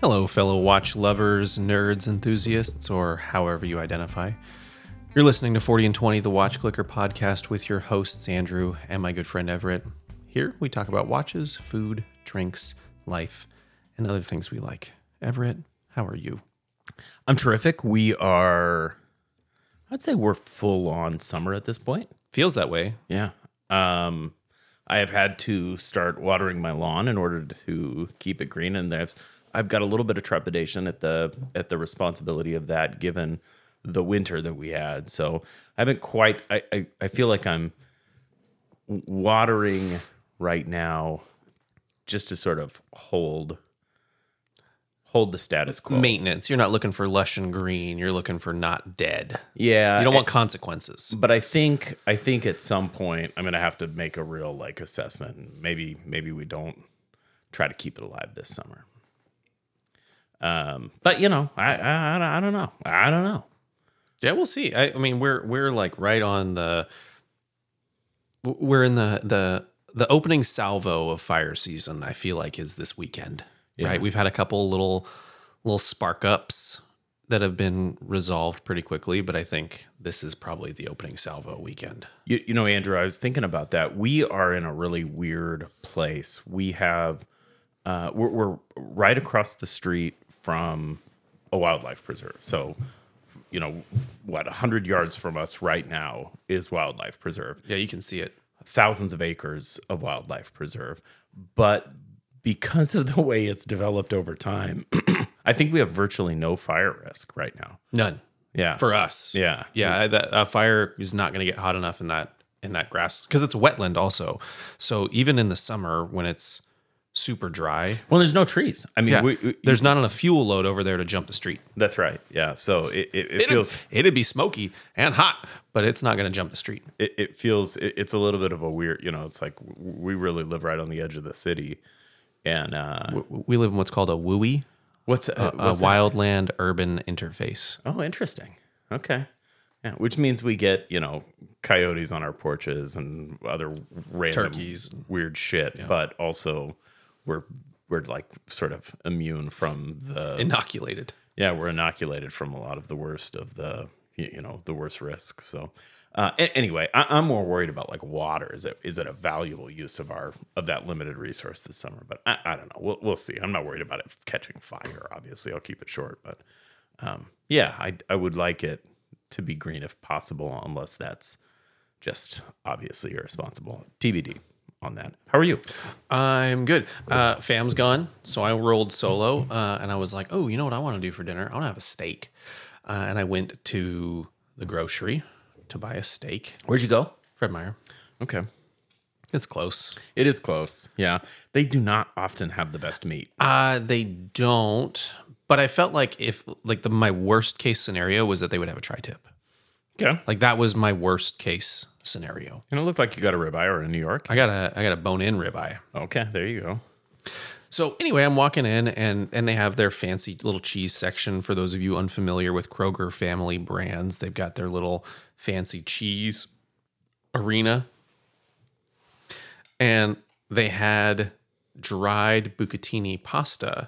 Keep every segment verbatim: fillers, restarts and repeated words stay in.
Hello, fellow watch lovers, nerds, enthusiasts, or however you identify. You're listening to forty and twenty, the Watch Clicker podcast with your hosts, Andrew and my good friend Everett. Here, we talk about watches, food, drinks, life, and other things we like. Everett, how are you? I'm terrific. We are, I'd say we're full on summer at this point. Feels that way. Yeah. Um, I have had to start watering my lawn in order to keep it green, and I've I've got a little bit of trepidation at the at the responsibility of that, given the winter that we had. So I haven't quite. I I, I feel like I'm watering right now, just to sort of hold hold the status quo. Maintenance. You're not looking for lush and green. You're looking for not dead. Yeah, You don't want consequences. But I think I think at some point I'm gonna have to make a real like assessment. Maybe maybe we don't try to keep it alive this summer. Um, but you know, I I, I don't know. I don't know. Yeah, we'll see. I, I mean, we're we're like right on the we're in the the the opening salvo of fire season. I feel like is this weekend. Yeah. Right? We've had a couple little little spark ups that have been resolved pretty quickly, but I think this is probably the opening salvo weekend. You, you know, Andrew, I was thinking about that. We are in a really weird place. We have uh, we're, we're right across the street from a wildlife preserve. So, you know, what, one hundred yards from us right now is wildlife preserve. Yeah, you can see it. Thousands of acres of wildlife preserve. But because of the way it's developed over time, I think we have virtually no fire risk right now. None. Yeah. For us. Yeah. Yeah, that a fire is not going to get hot enough in that in that grass because it's a wetland also. So even in the summer when it's super dry, Well, there's no trees. I mean, yeah, we, we, there's not enough fuel load over there to jump the street. that's right. Yeah. So it, it, it It'd, feels it'd be smoky and hot, but it's not going to jump the street. it, it feels it, it's a little bit of a weird, you know, it's like we really live right on the edge of the city. And uh, W- We live in what's called a W U I, what's, uh, a what's that? wildland urban interface. Oh, interesting. Okay. Yeah, which means we get, you know, coyotes on our porches and other random Turkeys. weird shit, but also we're we're like sort of immune from the Inoculated. yeah, we're inoculated from a lot of the worst of the you you know, the worst risks. So uh, a- anyway, I, I'm more worried about like water. Is it is it a valuable use of our of that limited resource this summer? But I, I don't know. We'll we'll see. I'm not worried about it catching fire. Obviously, I'll keep it short. But um, yeah, I I would like it to be green if possible, unless that's just obviously irresponsible. T B D on that. How are you? I'm good. Uh, fam's gone, so I rolled solo, uh, and I was like, "Oh, you know what I want to do for dinner? I want to have a steak." Uh, and I went to the grocery to buy a steak. Where'd you go? Fred Meyer. Okay. It's close. It is close. Yeah. They do not often have the best meat. Uh, they don't. But I felt like if like the my worst case scenario was that they would have a tri-tip. Okay. Like that was my worst case scenario. And it looked like you got a ribeye or in New York. I got a I got a bone-in ribeye. Okay. There you go. So anyway, I'm walking in and and they have their fancy little cheese section. For those of you unfamiliar with Kroger family brands, they've got their little fancy cheese arena. And they had dried bucatini pasta.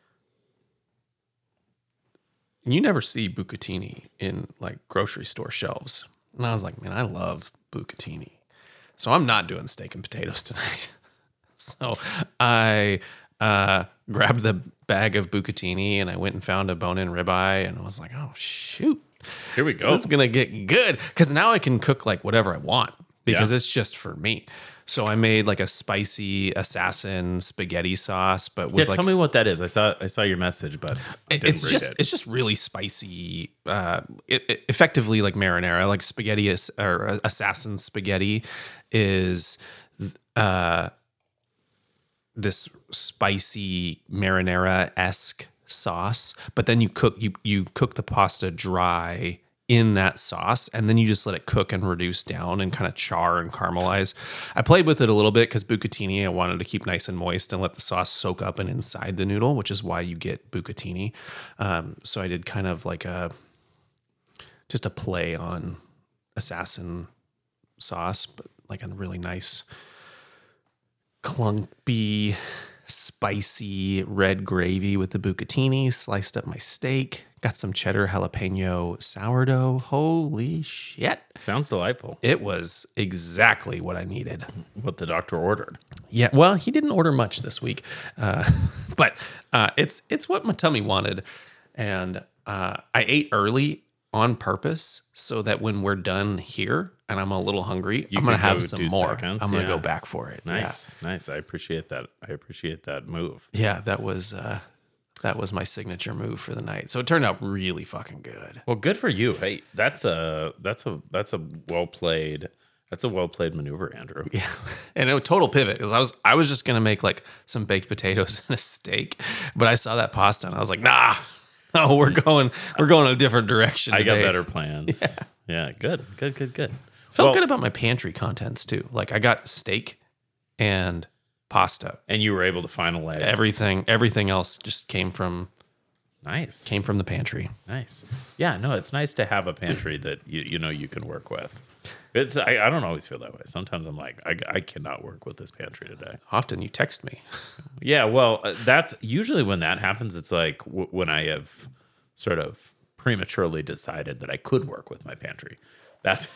And you never see bucatini in like grocery store shelves. And I was like, man, I love bucatini. So I'm not doing steak and potatoes tonight. So I uh, grabbed the bag of bucatini and I went and found a bone-in ribeye. And I was like, oh, shoot. Here we go. This is going to get good. Because now I can cook like whatever I want. Because Yeah. it's just for me. So I made like a spicy assassin spaghetti sauce, but with Yeah, like tell me what that is. I saw I saw your message, but I it- didn't it's read just it. it's just really spicy. Uh, it, it- effectively like marinara, like spaghetti is, or assassin spaghetti is uh, this spicy marinara esque sauce. But then you cook you you cook the pasta dry in that sauce, and then you just let it cook and reduce down and kind of char and caramelize. I played with it a little bit because bucatini I wanted to keep nice and moist and let the sauce soak up and inside the noodle, which is why you get bucatini. Um, so I did kind of like a just a play on assassin sauce, but like a really nice clumpy spicy red gravy with the bucatini, sliced up my steak, got some cheddar jalapeno sourdough. Holy shit. Sounds delightful. It was exactly what I needed. What the doctor ordered. Yeah, well, he didn't order much this week, uh, but uh, it's it's what my tummy wanted. And uh, I ate early on purpose so that when we're done here and I'm a little hungry, You I'm going to could have go some do more. seconds, I'm going to yeah. go back for it. Nice, nice. I appreciate that. I appreciate that move. Yeah, yeah that was uh, that was my signature move for the night. So it turned out really fucking good. Well, good for you. Hey, that's a that's a that's a well played that's a well played maneuver, Andrew. Yeah, and a total pivot because I was I was just gonna make like some baked potatoes and a steak, but I saw that pasta and I was like, nah, no, we're going we're going a different direction. I got today. better plans. Yeah. yeah, good, good, good, good. Felt Well, good about my pantry contents too. Like I got steak and pasta. and you were able to finalize Everything everything else just came from Nice, came from the pantry. nice. Yeah, no, it's nice to have a pantry that you you know you can work with. It's I, I don't always feel that way. Sometimes I'm like I, I cannot work with this pantry today. Often you text me. Yeah, well, uh, that's usually when that happens. It's like w- when I have sort of prematurely decided that I could work with my pantry. That's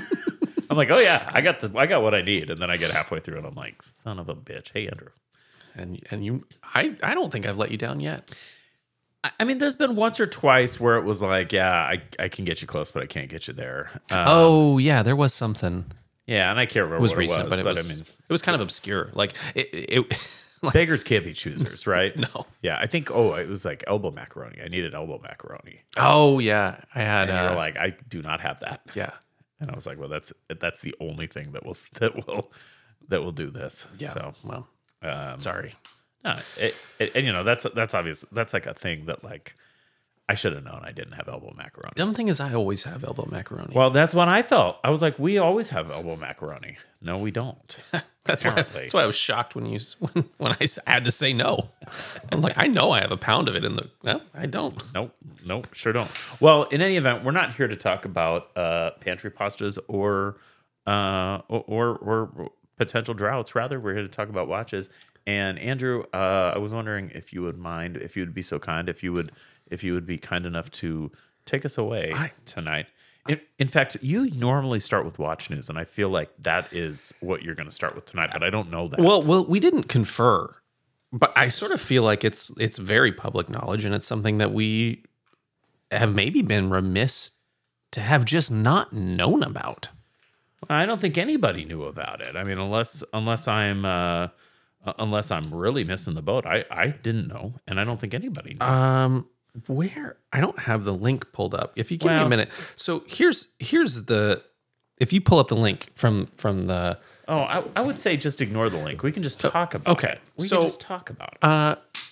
I'm like, oh yeah, I got the I got what I need, and then I get halfway through and I'm like, son of a bitch. Hey, Andrew. And and you I, I don't think I've let you down yet. I- I mean, there's been once or twice where it was like, yeah, I, I can get you close, but I can't get you there. Um, Oh yeah, there was something. yeah, and I can't remember It was what recent, it was, but it was I mean, it was kind of obscure. Like it, it like, beggars can't be choosers, right? No. Yeah, I think. Oh, it was like elbow macaroni. I needed elbow macaroni. oh yeah, I had And you uh, were like, I do not have that. yeah. And I was like, well, that's that's the only thing that will that will that will do this. Yeah. So, well, um, sorry. no, it, it, and you know that's that's obvious. That's like a thing that like I should have known I didn't have elbow macaroni. Dumb thing is I always have elbow macaroni. Well, that's what I felt. I was like, we always have elbow macaroni. No, we don't. that's why apparently. that's why I was shocked when you when, when I s- had to say no. I was like, I know I have a pound of it in the no, I don't. Nope, nope, sure don't. Well, in any event, we're not here to talk about uh, pantry pastas or, uh, or or or potential droughts. Rather, we're here to talk about watches. And Andrew, uh, I was wondering if you would mind, if you would be so kind, if you would, if you would be kind enough to take us away I- tonight. In, in fact, you normally start with watch news, and I feel like that is what you're going to start with tonight. But I don't know that. Well, well, we didn't confer, but I sort of feel like it's it's very public knowledge, and it's something that we have maybe been remiss to have just not known about. I don't think anybody knew about it. I mean, unless unless I'm uh, unless I'm really missing the boat, I, I didn't know, and I don't think anybody knew. Um, where I don't have the link pulled up. If you give me Well- a minute, so here's here's the if you pull up the link from from the oh, I, I would say just ignore the link. We can just talk about okay. it. We So, can just talk about it. uh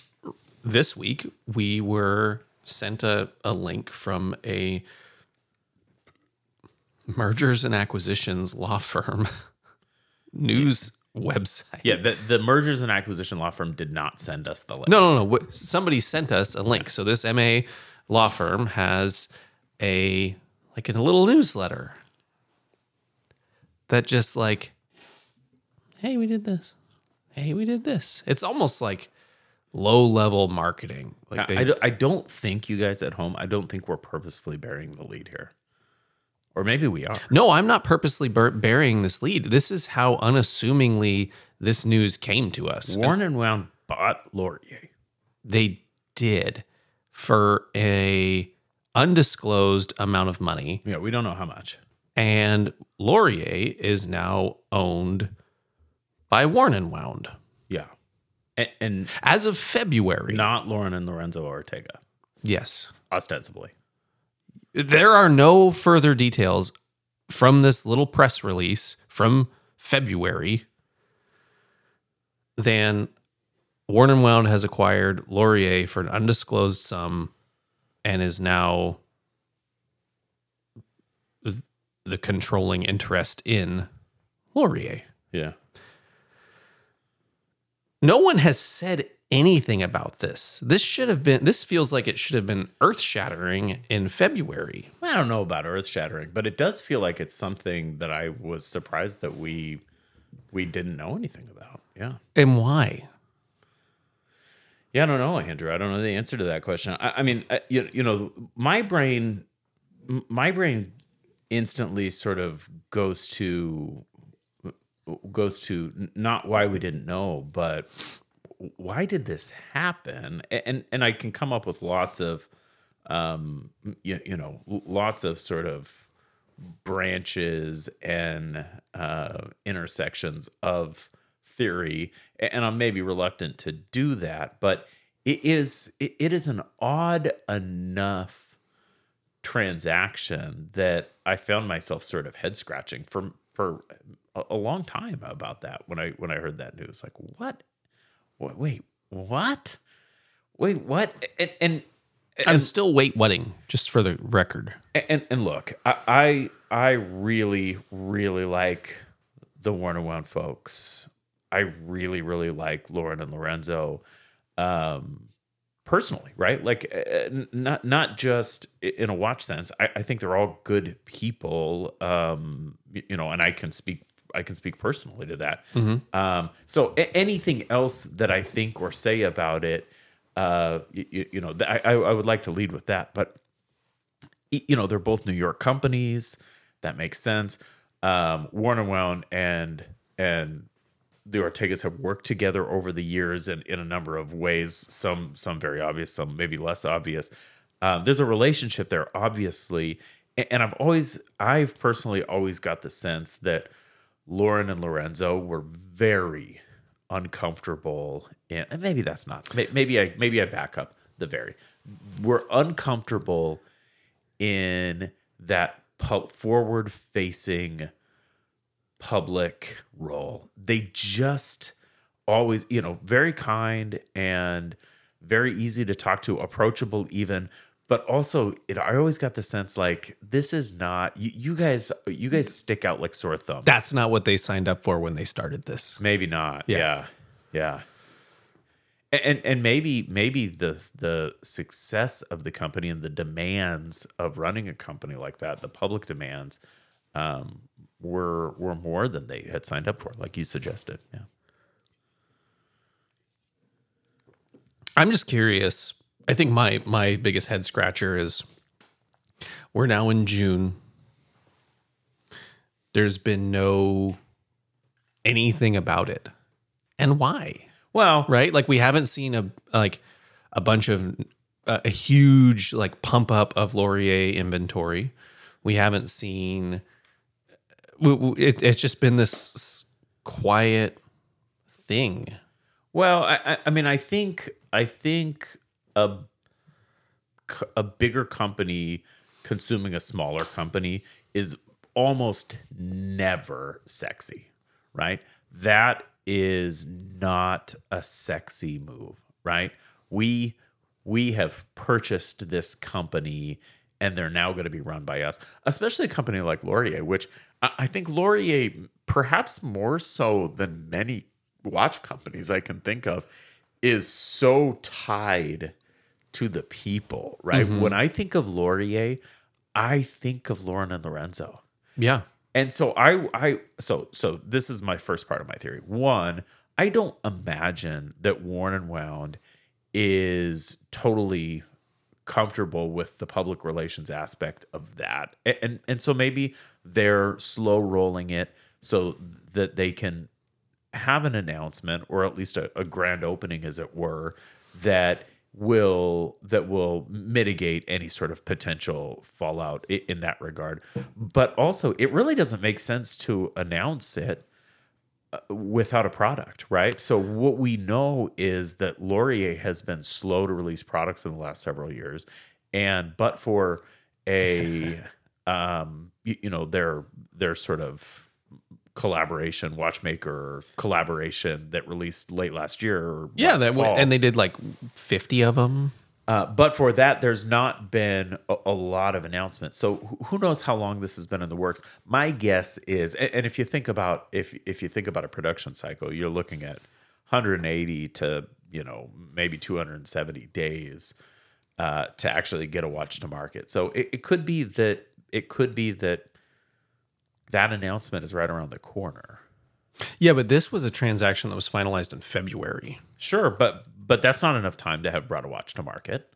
this week we were sent a, a link from a mergers and acquisitions law firm news website. yeah, the, the mergers and acquisition law firm did not send us the link. No, no, no. Wh- Somebody sent us a link. So this M A law firm has a like a little newsletter that just like, hey, we did this. Hey, we did this. It's almost like low level marketing. Like I, they, I don't- I don't think you guys at home, I don't think we're purposefully burying the lead here. Or maybe we are. no, I'm not purposely bur- burying this lead. This is how unassumingly this news came to us. Warren and Wound bought Laurier. They did for a undisclosed amount of money. Yeah, we don't know how much. And Laurier is now owned by Warren and Wound Yeah. And, and as of February. not Lauren and Lorenzo Ortega, Yes. ostensibly. There are no further details from this little press release from February than Warren and Wound has acquired Laurier for an undisclosed sum and is now the controlling interest in Laurier. Yeah. No one has said anything about this. This should have been, this feels like it should have been earth shattering in February. I don't know about earth shattering, but it does feel like it's something that I was surprised that we we didn't know anything about. Yeah. And why? Yeah, I don't know, Andrew. I don't know the answer to that question. I, I mean, I, you, you know, my brain, my brain instantly sort of goes to goes to not why we didn't know, but why did this happen? And and I can come up with lots of, um, you, you know, lots of sort of branches and uh, intersections of theory, and I'm maybe reluctant to do that, but it is it, it is an odd enough transaction that I found myself sort of head scratching for for a, a long time about that when I when I heard that news. Like, what? Wait, wait what? Wait, what? And, and I'm still wait wetting, just for the record. And and look, I I, I really really like the Warner Wound folks. I really, really like Lauren and Lorenzo, um, personally, right? Like, uh, not not just in a watch sense. I, I think they're all good people, um, you know, and I can speak I can speak personally to that. Mm-hmm. Um, so a- anything else that I think or say about it, uh, you, you know, I, I would like to lead with that. But you know, they're both New York companies. That makes sense. Um, Warner Wound and and the Ortegas have worked together over the years in, in a number of ways, some some very obvious, some maybe less obvious. Um, there's a relationship there, obviously. And, and I've always, I've personally always got the sense that Lauren and Lorenzo were very uncomfortable. In, and maybe that's not, maybe I, maybe I back up the very, were uncomfortable in that forward facing public role. They just always, you know, very kind and very easy to talk to, approachable even, but also it, I always got the sense like this is not you, you guys you guys stick out like sore thumbs. That's not what they signed up for when they started this. Maybe not. Yeah. Yeah. yeah. And and maybe maybe the the success of the company and the demands of running a company like that, the public demands, um, were were more than they had signed up for, like you suggested. Yeah. I'm just curious. I think my my biggest head scratcher is we're now in June. There's been no anything about it. And why? Well, right? Like we haven't seen a like a bunch of uh, a huge like pump up of Laurier inventory. We haven't seen It, it's just been this quiet thing. Well, I, I mean, I think I think a a bigger company consuming a smaller company is almost never sexy, right? That is not a sexy move, right? We we have purchased this company and they're now going to be run by us, especially a company like Laurier, which I think Laurier, perhaps more so than many watch companies I can think of, is so tied to the people, right? Mm-hmm. When I think of Laurier, I think of Lauren and Lorenzo. Yeah. And so I I so so this is my first part of my theory. One, I don't imagine that Worn and Wound is totally comfortable with the public relations aspect of that. And, and and so maybe they're slow rolling it so that they can have an announcement or at least a, a grand opening, as it were, that will that will mitigate any sort of potential fallout in, in that regard. But also, it really doesn't make sense to announce it without a product, right? So what we know is that Laurier has been slow to release products in the last several years, and but for a um, you, you know their their sort of collaboration, watchmaker collaboration that released late last year. Or yeah, last that fall. and they did like fifty of them. Uh, but for that, there's not been a, a lot of announcements. So who knows how long this has been in the works? My guess is, and, and if you think about if if you think about a production cycle, you're looking at one hundred eighty to you know maybe two hundred seventy days uh, to actually get a watch to market. So it, it could be that it could be that that announcement is right around the corner. Yeah, but this was a transaction that was finalized in February. Sure, but but that's not enough time to have brought a watch to market.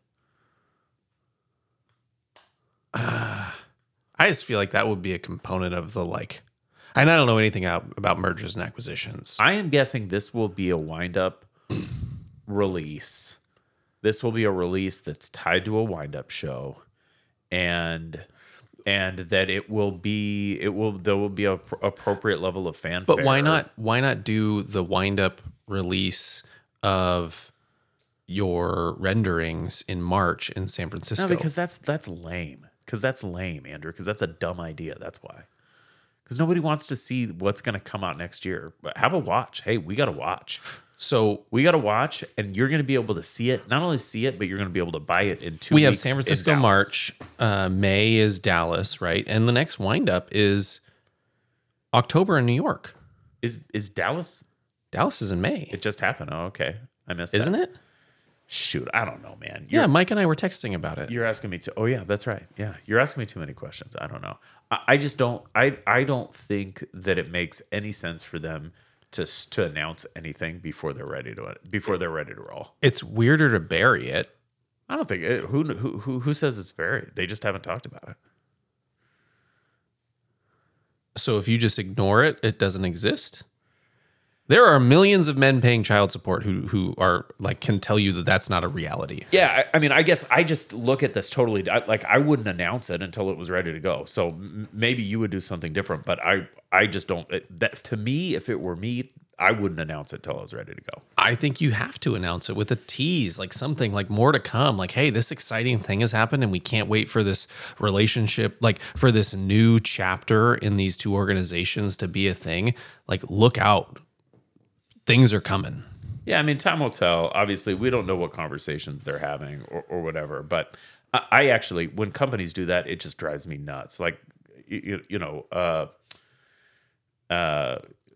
Uh, I just feel like that would be a component of the like, and I don't know anything out about mergers and acquisitions. I am guessing this will be a wind up release. This will be a release that's tied to a wind up show, and and that it will be it will there will be a pr- appropriate level of fanfare. But why not? Why not do the wind up release of your renderings in March in San Francisco? No, because that's that's lame. Because that's lame, Andrew. Because that's a dumb idea. That's why. Because nobody wants to see what's going to come out next year. But have a watch. Hey, we got to watch. So we got to watch, and you're going to be able to see it. Not only see it, but you're going to be able to buy it in two we weeks. We have San Francisco March. Uh, May is Dallas, right? And the next windup is October in New York. Is is Dallas? Dallas is in May. It just happened. Oh, okay. I missed Isn't that. it? Shoot, I don't know, man. You're, yeah, Mike and I were texting about it. You're asking me to. Oh yeah, that's right. Yeah, you're asking me too many questions. I don't know. I, I just don't. I I don't think that it makes any sense for them to to announce anything before they're ready to before they're ready to roll. It's weirder to bury it. I don't think it, who who who who says it's buried. They just haven't talked about it. So if you just ignore it, it doesn't exist. There are millions of men paying child support who who are like can tell you that that's not a reality. Yeah, I, I mean, I guess I just look at this totally I, like I wouldn't announce it until it was ready to go. So m- maybe you would do something different, but I I just don't. It, that to me, if it were me, I wouldn't announce it till I was ready to go. I think you have to announce it with a tease, like something like more to come. Like, hey, this exciting thing has happened, and we can't wait for this relationship, like for this new chapter in these two organizations to be a thing. Like, look out. Things are coming. Yeah, I mean, time will tell. Obviously, we don't know what conversations they're having or, or whatever. But I, I actually, when companies do that, it just drives me nuts. Like, you, you know, uh, uh,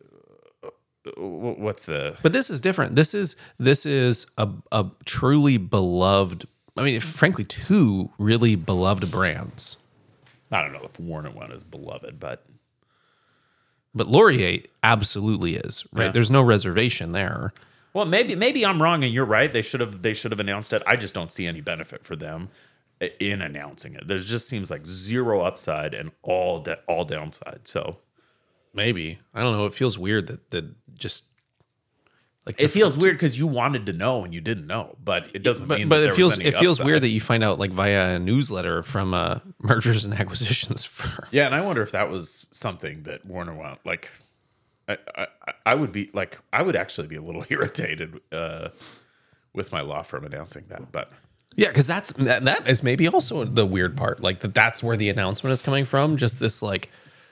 what's the? But this is different. This is this is a a truly beloved. I mean, frankly, two really beloved brands. I don't know if Warner One is beloved, but. But Laurier absolutely is, right? Yeah. There's no reservation there. Well, maybe maybe I'm wrong and you're right. They should have they should have announced it. I just don't see any benefit for them in announcing it. There just seems like zero upside and all da- all downside. So maybe I don't know. It feels weird that that just like it feels weird because you wanted to know and you didn't know, but it doesn't but, mean. But that it there feels was any it feels upside. weird that you find out like via a newsletter from a mergers and acquisitions firm. Yeah, and I wonder if that was something that Warner wanted. Like, I, I, I would be like, I would actually be a little irritated uh, with my law firm announcing that. But yeah, because that's that, that is maybe also the weird part. Like that, that's where the announcement is coming from. Just this like,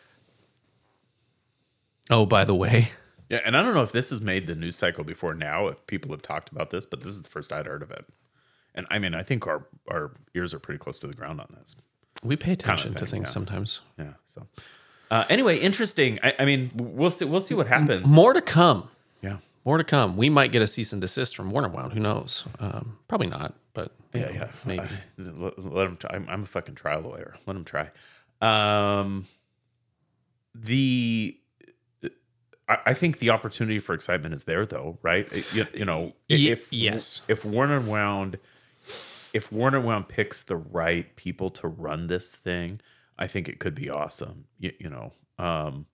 oh, by the way. Yeah, and I don't know if this has made the news cycle before now, if people have talked about this, but this is the first I'd heard of it. And I mean, I think our, our ears are pretty close to the ground on this. We pay attention kind of to thing, things yeah. sometimes. Yeah. So uh, anyway, interesting. I, I mean, we'll see. We'll see what happens. More to come. Yeah. More to come. We might get a cease and desist from Warner Wound. Who knows? Um, probably not, but Yeah, yeah. maybe. I, let, let him. Try. I'm, I'm a fucking trial lawyer. Let him try. Um, the. I I think the opportunity for excitement is there, though, right? You, you know, if yes, if Warner Wound, if Warner Wound picks the right people to run this thing, I think it could be awesome. You, you know, um,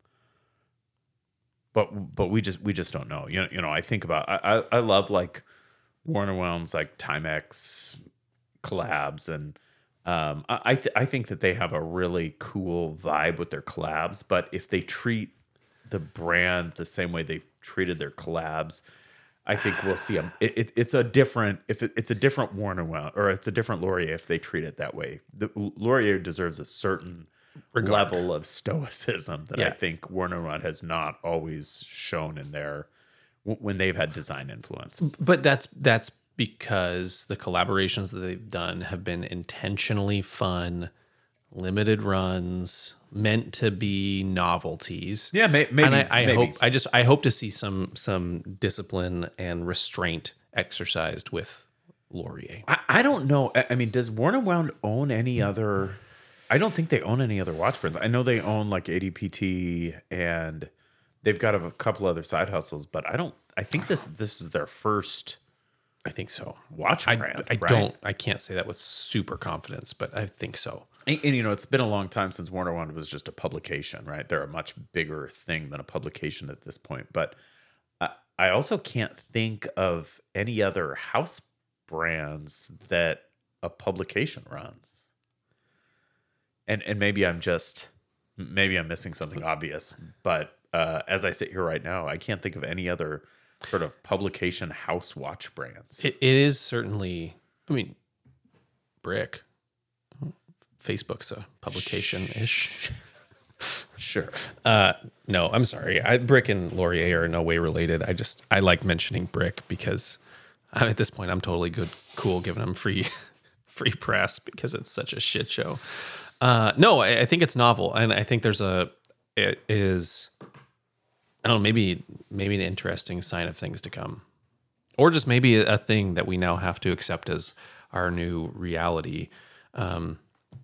but but we just we just don't know. You know, you know. I think about I I, I love like Warner Wound's like Timex collabs, and um, I I, th- I think that they have a really cool vibe with their collabs. But if they treat the brand the same way they've treated their collabs, I think we'll see them. It, it, it's a different, if it, it's a different Warner Wound, or it's a different Laurier if they treat it that way. The Laurier deserves a certain Regard. level of stoicism that I Yeah. think Warner Wound has not always shown in their when they've had design influence. But that's that's because the collaborations that they've done have been intentionally fun, limited runs, meant to be novelties. Yeah, may, maybe. and I, I maybe. hope I just I hope to see some some discipline and restraint exercised with Laurier. I, I don't know. I, I mean, does Warner Wound own any other? I don't think they own any other watch brands. I know they own like A D P T and they've got a couple other side hustles, but I don't. I think this this is their first I think so. watch I, brand. I right? don't, I can't say that with super confidence, but I think so. And, and, you know, it's been a long time since Warner One was just a publication, right? They're a much bigger thing than a publication at this point. But I, I also can't think of any other house brands that a publication runs. And and maybe I'm just, maybe I'm missing something obvious. But uh, as I sit here right now, I can't think of any other sort of publication house watch brands. It, it is certainly, I mean, Brick. Facebook's a publication-ish. Sure. Uh, no, I'm sorry. I, Brick and Laurier are in no way related. I just, I like mentioning Brick because I'm, at this point I'm totally good, cool giving them free, free press because it's such a shit show. Uh, no, I, I think it's novel. And I think there's a, it is, I don't know, maybe, maybe an interesting sign of things to come. Or just maybe a, a thing that we now have to accept as our new reality. Um,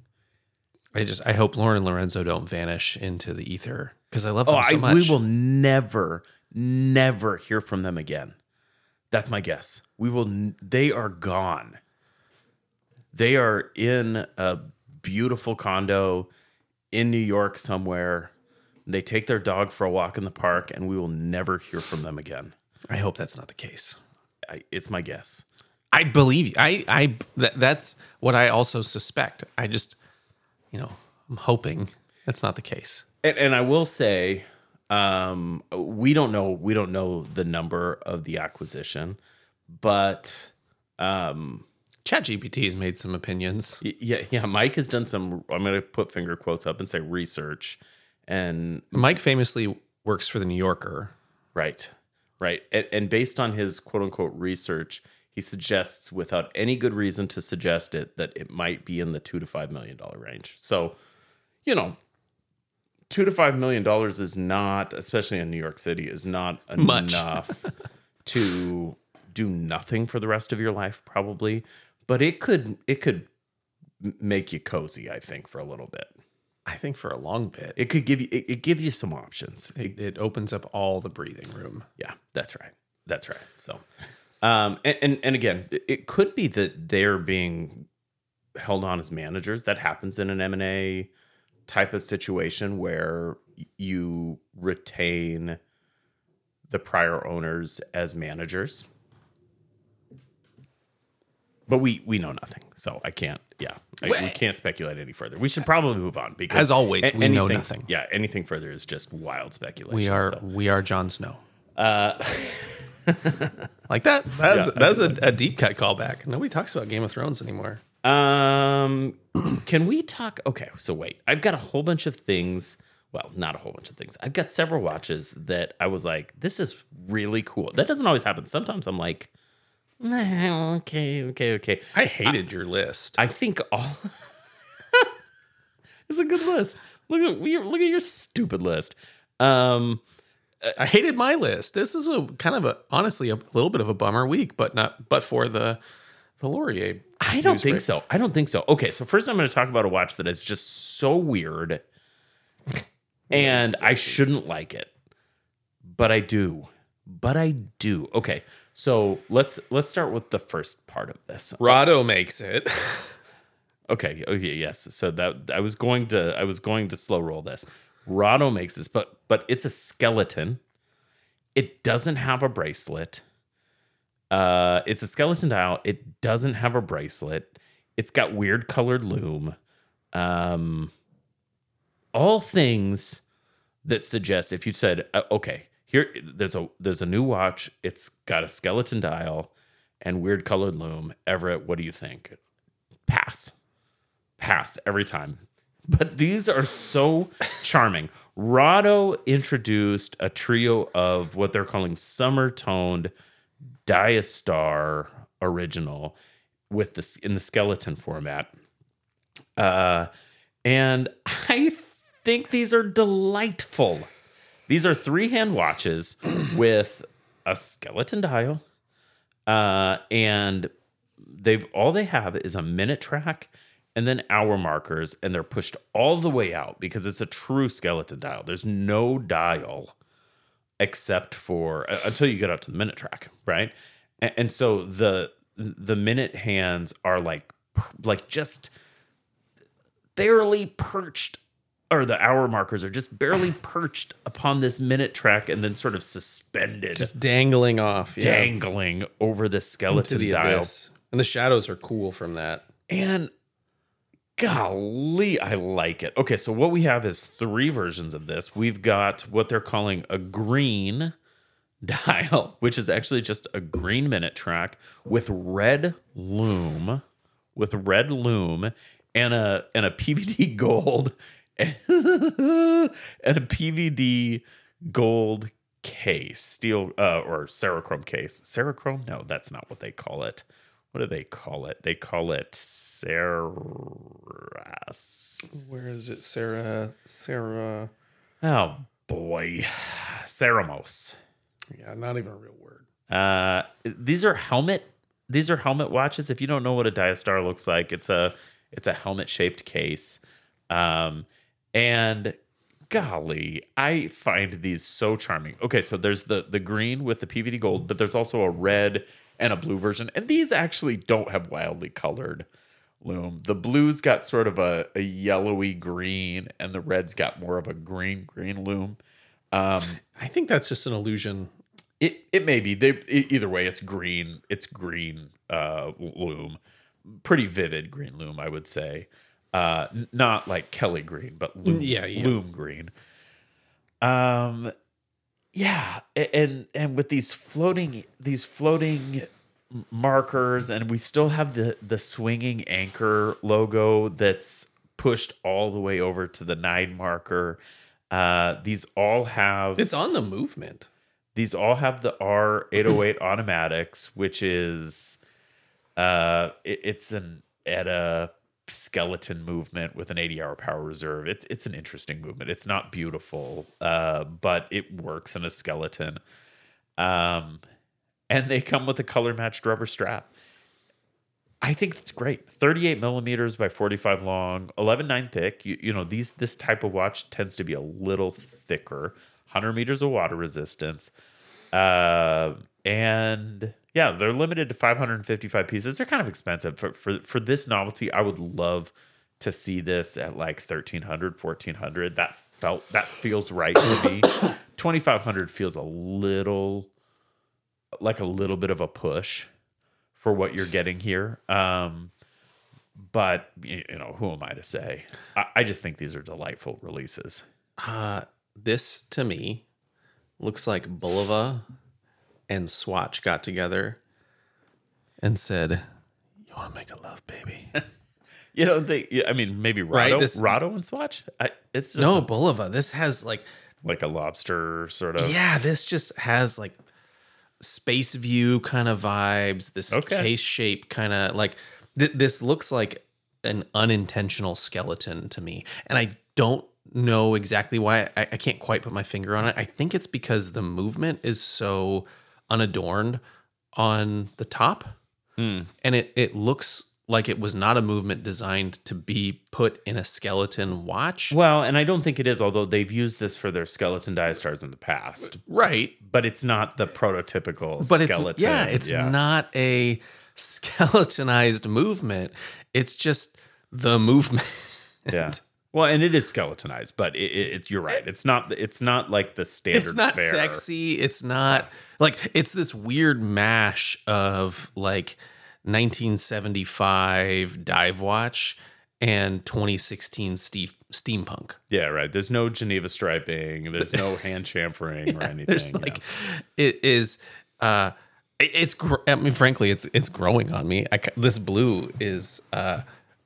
I just I hope Lauren and Lorenzo don't vanish into the ether because I love them Oh, so I, much. we will never, never hear from them again. That's my guess. We will. n- They are gone. They are in a beautiful condo in New York somewhere. They take their dog for a walk in the park, and we will never hear from them again. I hope that's not the case. I, it's my guess. I believe you. I I that, that's what I also suspect. I just you know I'm hoping that's not the case. And, and I will say, um, we don't know. We don't know the number of the acquisition, but um, ChatGPT has made some opinions. y- yeah, yeah. Mike has done some. I'm going to put finger quotes up and say research, and Mike famously works for the New Yorker. right, right, and, and based on his quote unquote research, he suggests, without any good reason to suggest it, that it might be in the two to five million dollar range. So, you know, two to five million dollars is not, especially in New York City, is not Much. enough to do nothing for the rest of your life, probably. But it could, it could m- make you cozy, I think, for a little bit. I think for a long bit. It could give you, it, it gives you some options. It, it opens up all the breathing room. Yeah, that's right. That's right. So, um, and, and and again, it could be that they're being held on as managers. That happens in an M and A type of situation where you retain the prior owners as managers. But we we know nothing, so I can't. Yeah, I, we can't speculate any further. We should probably move on because, As always, a- we know anything- nothing. Yeah, anything further is just wild speculation. We are so. we are Jon Snow. Uh, Like that. That's Yeah, that's a, a deep cut callback. Nobody talks about Game of Thrones anymore. Um, can we talk? Okay, so wait, I've got a whole bunch of things. Well, not a whole bunch of things. I've got several watches that I was like, this is really cool. That doesn't always happen. Sometimes I'm like, nah, okay, okay, okay. I hated your list. I think all it's a good list. Look at look at your stupid list. Um, I hated my list. This is a kind of a honestly a little bit of a bummer week, but not but for the the Laurier. I don't news think break. so. I don't think so. Okay, so first I'm going to talk about a watch that is just so weird, and I shouldn't like it, but I do. But I do. Okay, so let's let's start with the first part of this. Rado makes it. Okay. Okay. Yes. So that I was going to I was going to slow roll this. Rado makes this, but but it's a skeleton. It doesn't have a bracelet. Uh, it's a skeleton dial. It doesn't have a bracelet. It's got weird colored lume. Um, all things that suggest if you said, uh, okay, here there's a there's a new watch. It's got a skeleton dial and weird colored lume. Everett, what do you think? Pass. Pass every time. But these are so charming. Rado introduced a trio of what they're calling summer toned Diastar original with this in the skeleton format. Uh, and I think these are delightful. These are three hand watches with a skeleton dial. Uh, and they've all they have is a minute track and then hour markers, and they're pushed all the way out because it's a true skeleton dial. There's no dial except for uh, until you get up to the minute track, right? And, and so the the minute hands are like like just barely perched, or the hour markers are just barely perched upon this minute track and then sort of suspended, Just dangling off. Yeah. dangling over the skeleton Into the dial. abyss. And the shadows are cool from that. And golly, I like it. Okay, so what we have is three versions of this. We've got what they're calling a green dial, which is actually just a green minute track with red loom, with red loom and a and a P V D gold and a P V D gold case, steel uh, or Cerachrome case. Cerachrome? No, that's not what they call it. What do they call it? They call it Sarah. Where is it? Sarah. Sarah. Oh boy, Ceramos. Yeah, not even a real word. Uh, these are helmet. These are helmet watches. If you don't know what a Diastar looks like, it's a it's a helmet shaped case. Um, and golly, I find these so charming. Okay, so there's the the green with the P V D gold, but there's also a red and a blue version. And these actually don't have wildly colored loom. The blue's got sort of a, a yellowy green, and the red's got more of a green green loom. Um, I think that's just an illusion. It it may be. They e- either way, it's green. It's green uh, loom, pretty vivid green loom, I would say. Uh, n- not like Kelly green, but loom, Yeah, yeah. loom green. Um, yeah, a- and and with these floating these floating markers, and we still have the the swinging anchor logo that's pushed all the way over to the nine marker. Uh, these all have It's on the movement. These all have the R eight oh eight automatics, which is uh, it, it's an at a skeleton movement with an eighty hour power reserve. It's it's an interesting movement. It's not beautiful, uh, but it works in a skeleton. Um, and they come with a color matched rubber strap. I think it's great. thirty-eight millimeters by forty-five long, eleven nine thick. You, you know, these this type of watch tends to be a little thicker. one hundred meters of water resistance. Uh, and yeah, they're limited to five hundred fifty-five pieces. They're kind of expensive. For, for, for this novelty, I would love to see this at like thirteen hundred, fourteen hundred. That felt, that feels right to me. twenty-five hundred feels a little, like a little bit of a push for what you're getting here. Um, but, you know, who am I to say? I, I just think these are delightful releases. Uh, this, to me, looks like Bulova and Swatch got together and said, "You want to make a love, baby?" You know, they. I mean, maybe Rado, Right, this- Rado and Swatch. I, it's just No, a- Bulova. This has like, like a lobster sort of. yeah, this just has like space view kind of vibes. This Okay. case shape kind of like, th- this looks like an unintentional skeleton to me. And I don't know exactly why. I, I can't quite put my finger on it. I think it's because the movement is so unadorned on the top. And it, it looks like it was not a movement designed to be put in a skeleton watch. Well, and I don't think it is, although they've used this for their skeleton Diastars in the past. Right. But it's not the prototypical But it's, skeleton. yeah, it's not a skeletonized movement. It's just the movement. Yeah. Well, and it is skeletonized, but it, it, it, you're right. It's not. It's not like the standard. It's not fare. sexy. It's not like, it's this weird mash of like nineteen seventy-five dive watch and twenty sixteen Steve, steampunk. Yeah, right. There's no Geneva striping. There's no hand chamfering or anything. There's yeah. like, it is, uh, it- it's, gr- I mean, frankly, it's, it's growing on me. I, ca- this blue is, uh,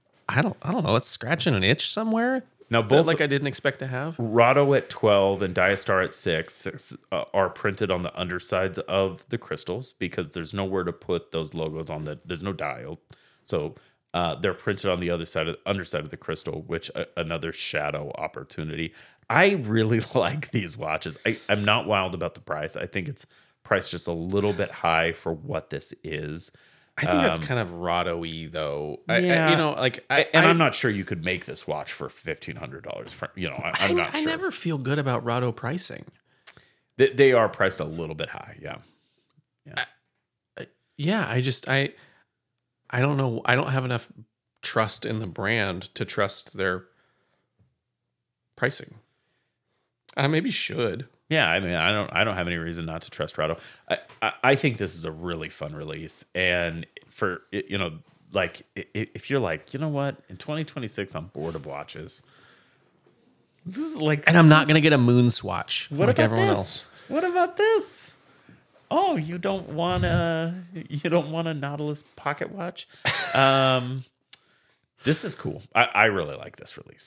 I don't, I don't know. It's scratching an itch somewhere. Now, that, both- like I didn't expect to have. Rado at twelve and Diastar at six, six uh, are printed on the undersides of the crystals because there's nowhere to put those logos on the. There's no dial, so uh, they're printed on the other side of underside of the crystal, which uh, another shadow opportunity. I really like these watches. I, I'm not wild about the price. I think it's priced just a little bit high for what this is. I think that's Um, kind of Rado-y though. I, I, yeah. you know, like, I, and I, I'm not sure you could make this watch for fifteen hundred dollars. You know, I, I'm I, not I sure. never feel good about Rado pricing. They, they are priced a little bit high. Yeah. yeah, I just I I don't know. I don't have enough trust in the brand to trust their pricing. I maybe should. Yeah, I mean, I don't, I don't have any reason not to trust Rado. I, I, I think this is a really fun release, and for you know, like if you're like, you know what, in twenty twenty-six, I'm bored of watches. This is like, And I'm not gonna get a moon swatch what like about everyone this? else. What about this? Oh, you don't want a, you don't want a Nautilus pocket watch? Um, this is cool. I, I really like this release.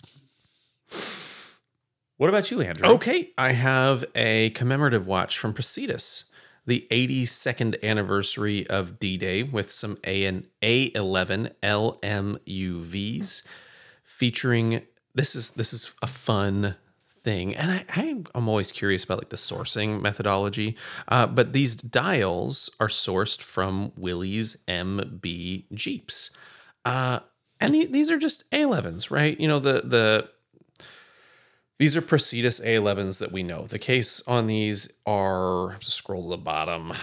What about you, Andrew? Okay, I have a commemorative watch from Precedis, the eighty-second anniversary of D-Day with some A and A eleven L M U Vs featuring. This is this is a fun thing, and I, I I'm always curious about like the sourcing methodology. Uh, but these dials are sourced from Willys M B Jeeps, uh, and the, these are just A elevens, right? You know the the. These are Precedis A elevens that we know. The case on these are, I have to scroll to the bottom.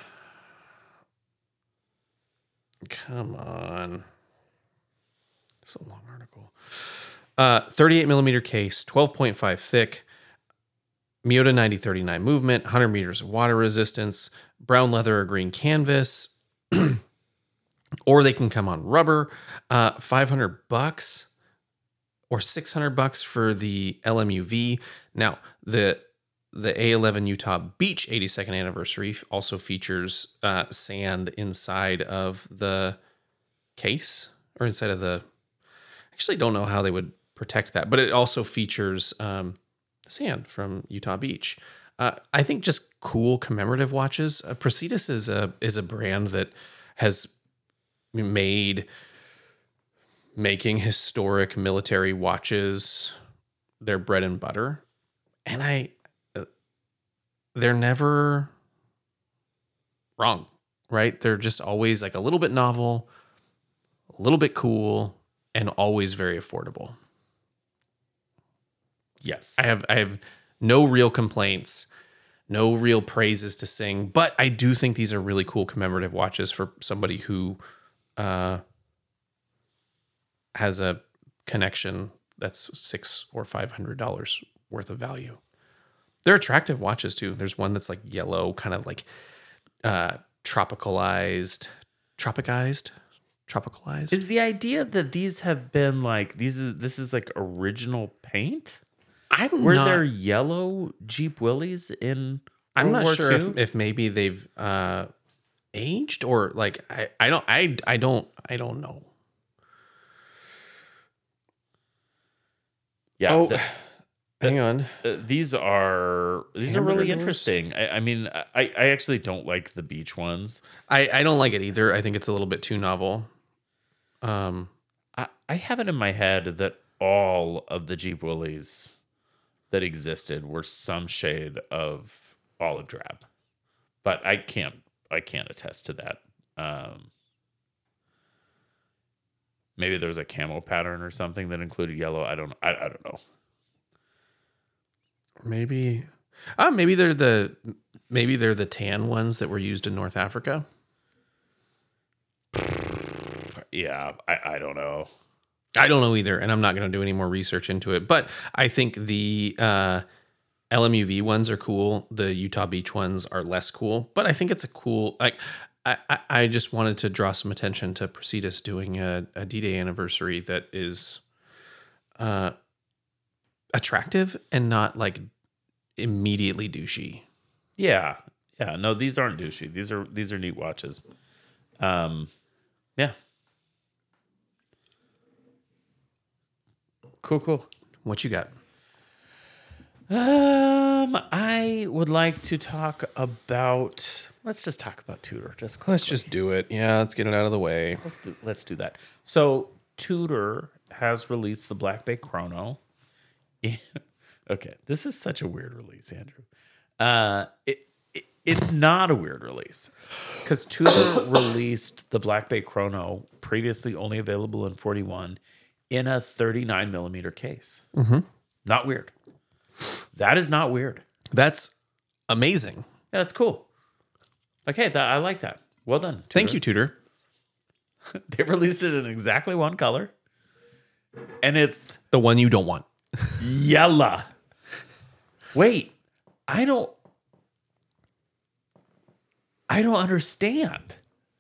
Come on. It's a long article. Uh, thirty-eight millimeter case, twelve point five thick, Miyota ninety thirty-nine movement, one hundred meters of water resistance, brown leather or green canvas, or they can come on rubber, uh, five hundred bucks. Or six hundred bucks for the L M U V. Now, the the A eleven Utah Beach eighty-second anniversary also features uh, sand inside of the case or inside of the. I actually don't know how they would protect that, but it also features um, sand from Utah Beach. Uh, I think just cool commemorative watches. Uh, Precedis is a is a brand that has made. Making historic military watches their bread and butter. And I, uh, they're never wrong, right? They're just always like a little bit novel, a little bit cool, and always very affordable. Yes. I have, I have no real complaints, no real praises to sing, but I do think these are really cool commemorative watches for somebody who, uh, has a connection that's six or five hundred dollars worth of value. They're attractive watches too. There's one that's like yellow, kind of like uh, tropicalized, tropicized, tropicalized. Is the idea that these have been like these is this is like original paint? I'm Were not, there yellow Jeep Willys in I'm World not War sure Two? if, if maybe they've uh, aged or like I, I don't I I don't I don't know. Yeah. Oh, the- hang on. Uh, these are these are Hamburger really doors? interesting. I, I mean, I, I actually don't like the beach ones. I, I don't like it either. I think it's a little bit too novel. Um, I, I have it in my head that all of the Jeep Willys that existed were some shade of olive drab, but I can't I can't attest to that. Um, maybe there was a camo pattern or something that included yellow. I don't I, I don't know. maybe, uh, maybe they're the maybe they're the tan ones that were used in North Africa. Yeah, I, I don't know. I don't know either, and I'm not going to do any more research into it. But I think the uh, L M U V ones are cool. The Utah Beach ones are less cool. But I think it's a cool. Like I, I, I just wanted to draw some attention to Precedis doing a, a D-Day anniversary that is uh, attractive and not like immediately douchey. Yeah, yeah. No, these aren't douchey. These are these are neat watches. Um, yeah. Cool, cool. What you got? Um, I would like to talk about. Let's just talk about Tudor. Just quickly. Let's just do it. Yeah, let's get it out of the way. let's do let's do that. So Tudor has released the Black Bay Chrono. Okay, this is such a weird release, Andrew. Uh, it, it it's not a weird release because Tudor released the Black Bay Chrono, previously only available in forty-one, in a thirty-nine millimeter case. Mm-hmm. Not weird. That is not weird. That's amazing. Yeah, that's cool. Okay, that, I like that. Well done. Tudor. Thank you, Tudor. They released it in exactly one color. And it's The one you don't want. yellow. Wait, I don't I don't understand.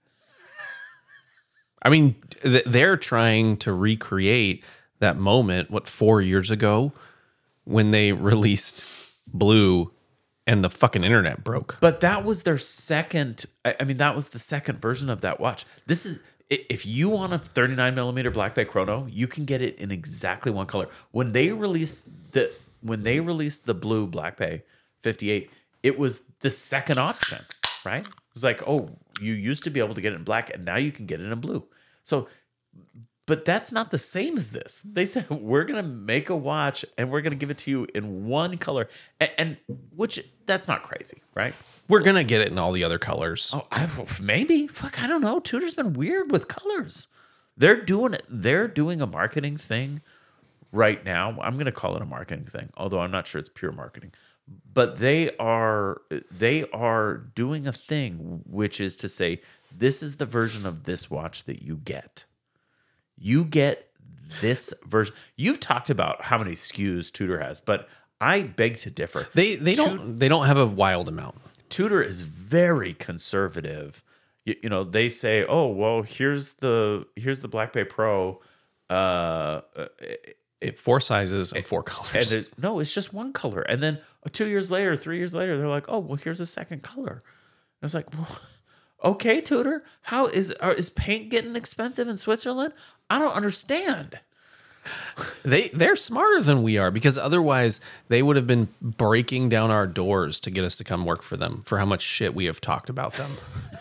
I mean, th- they're trying to recreate that moment, what, four years ago when they released blue and the fucking internet broke. But that was their second. I I mean, that was the second version of that watch. This is i- if you want a thirty-nine millimeter Black Bay Chrono, you can get it in exactly one color. When they released the when they released the blue Black Bay fifty-eight, it was the second option, right? It's like, oh, you used to be able to get it in black, and now you can get it in blue. So, but that's not the same as this. They said we're gonna make a watch and we're gonna give it to you in one color, and, and which that's not crazy, right? We're going to get it in all the other colors. Oh, I, maybe. Fuck, I don't know. Tudor's been weird with colors. They're doing it. They're doing a marketing thing right now. I'm going to call it a marketing thing, although I'm not sure it's pure marketing. But they are they are doing a thing, which is to say, this is the version of this watch that you get. You get this version. You've talked about how many S K Us Tudor has, but I beg to differ. They they don't they don't have a wild amount. Tudor is very conservative. You, you know, they say, "Oh, well, here's the here's the Black Bay Pro." Uh, It, four sizes and four and colors. it, no, it's just one color. And then two years later, three years later, they're like, "Oh, well, here's a second color." And it's like, well, okay, Tudor, how is are, is paint getting expensive in Switzerland? I don't understand. They they're smarter than we are, because otherwise they would have been breaking down our doors to get us to come work for them for how much shit we have talked about them.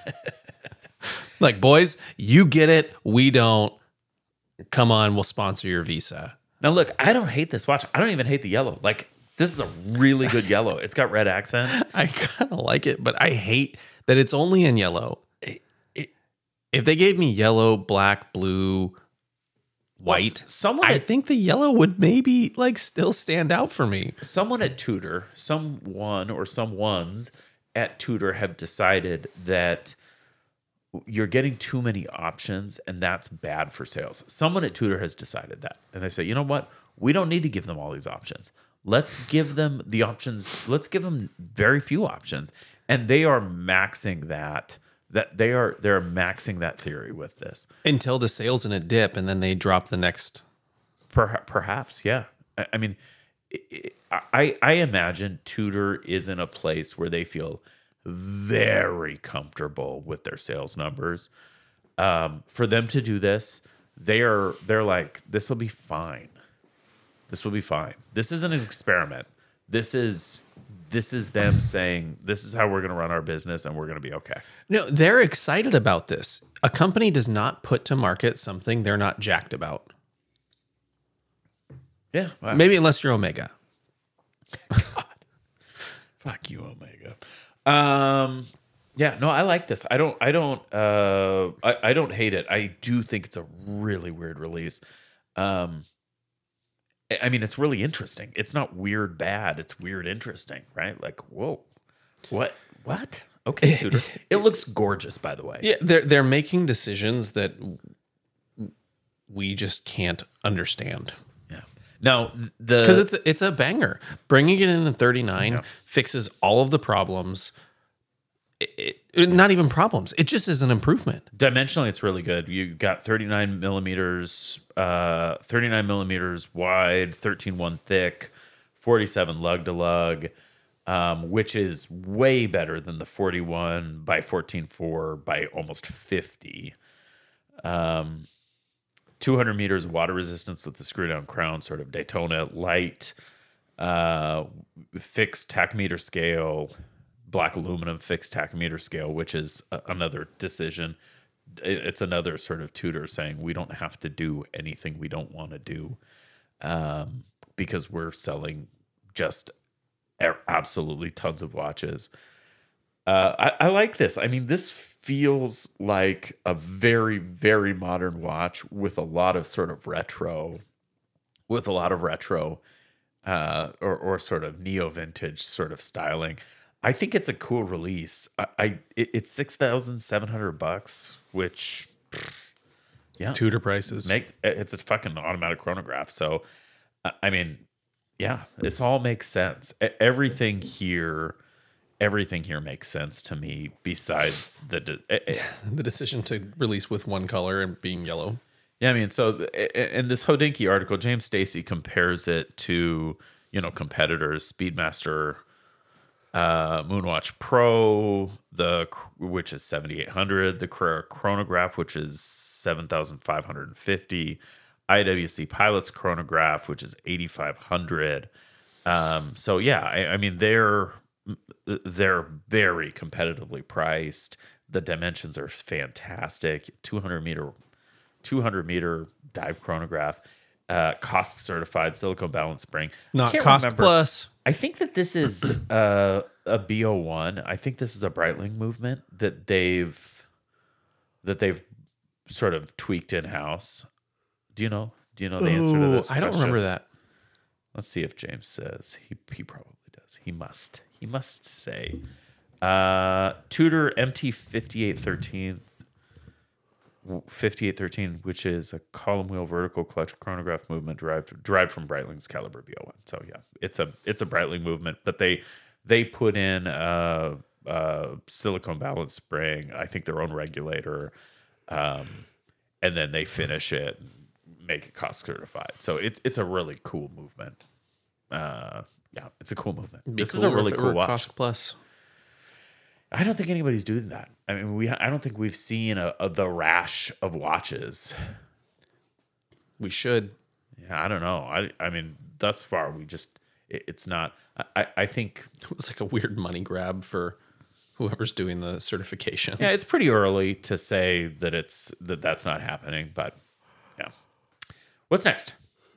Like, boys, you get it, we don't. Come on, we'll sponsor your visa. Now, look, I don't hate this watch. I don't even hate the yellow. Like, this is a really good yellow. It's got red accents. I kind of like it, but I hate that it's only in yellow. It- it- if they gave me yellow, black, blue, white, Well, someone I at- think the yellow would maybe like still stand out for me. Someone at Tudor, someone or some ones at Tudor have decided that you're getting too many options and that's bad for sales. Someone at Tudor has decided that. And they say, you know what? We don't need to give them all these options. Let's give them the options. Let's give them very few options. And they are maxing that. That they are they're maxing that theory with this. Until the sales in a dip and then they drop the next. Perha- Perhaps, yeah. I, I mean, I, I I imagine Tudor is in a place where they feel very comfortable with their sales numbers. Um, for them to do this, they are they're like, this will be fine. This will be fine. This isn't an experiment. This is this is them saying, this is how we're going to run our business and we're going to be okay. No, they're excited about this. A company does not put to market something they're not jacked about. Yeah. Wow. Maybe unless you're Omega. God. Fuck you, Omega. Um, yeah, no, I like this. I don't, I don't, uh, I, I don't hate it. I do think it's a really weird release. Um, I- I mean, it's really interesting. It's not weird bad. It's weird interesting, right? Like, whoa, what, what? Okay, Tudor. It looks gorgeous, by the way. Yeah, they're they're making decisions that we just can't understand. Yeah. Now, the Because it's it's a banger. Bringing it in at thirty-nine yeah. fixes all of the problems. It, it, not even problems. It just is an improvement. Dimensionally, it's really good. You got thirty-nine millimeters, uh, thirty-nine millimeters wide, thirteen one thick, forty-seven lug to lug, um, which is way better than the forty-one by fourteen four by almost fifty. Um, two hundred meters of water resistance with the screw down crown, sort of Daytona light, uh, fixed tachymeter scale, black aluminum fixed tachymeter scale, which is a, another decision. It's another sort of Tudor saying we don't have to do anything we don't want to do um, because we're selling just absolutely tons of watches. Uh, I, I like this. I mean, this feels like a very, very modern watch with a lot of sort of retro, with a lot of retro uh, or, or sort of neo-vintage sort of styling. I think it's a cool release. I, I it, it's six thousand seven hundred bucks, which yeah, Tudor prices. make it's a fucking automatic chronograph. So, I- I mean, yeah, this all makes sense. E- Everything here, everything here makes sense to me. Besides the, de- eh, eh, The decision to release with one color and being yellow. yeah, I mean, so th- eh, eh, in this Hodinkee article, James Stacy compares it to you know competitors, Speedmaster. Uh, Moonwatch Pro, the which is seventy-eight hundred, the Carrera Chronograph, which is seven thousand five hundred fifty, I W C Pilot's Chronograph, which is eighty-five hundred. Um, so yeah, I, I mean they're they're very competitively priced. The dimensions are fantastic. two hundred meter, two hundred meter dive chronograph, uh, cost certified, silicone balance spring. Not Can't cost remember. plus. I think that this is uh, a B O one. I think this is a Breitling movement that they've that they've sort of tweaked in house. Do you know? Do you know the answer to Ooh, this? I don't question? remember that. Let's see if James says. He he probably does. He must. He must say. Uh, Tudor M T fifty-eight thirteen. fifty-eight thirteen, which is a column wheel vertical clutch chronograph movement derived derived from Breitling's Caliber B O one. So yeah, it's a it's a Breitling movement, but they they put in a, a silicone balance spring, I think their own regulator, um, and then they finish it, and make it cost certified. So it's it's a really cool movement. Uh, yeah, it's a cool movement. It'd be This is a cooler really if it cool were watch. cost plus. I don't think anybody's doing that. I mean, we I don't think we've seen a, a the rash of watches. We should. Yeah, I don't know. I I mean, thus far we just it, it's not. I I think It was like a weird money grab for whoever's doing the certifications. yeah, it's pretty early to say that it's that that's not happening. But yeah, what's next?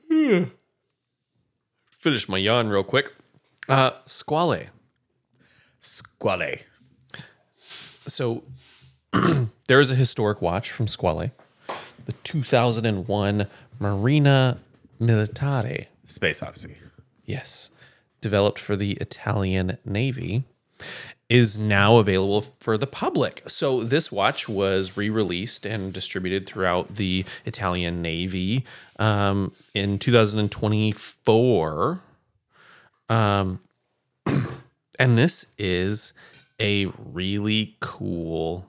Finish my yawn real quick. Uh, Squale. Squale. So there is a historic watch from Squale, the two thousand one Marina Militare. Space Odyssey. Yes, developed for the Italian Navy, is now available for the public. So this watch was re-released and distributed throughout the Italian Navy um, in two thousand twenty-four. Um, and this is a really cool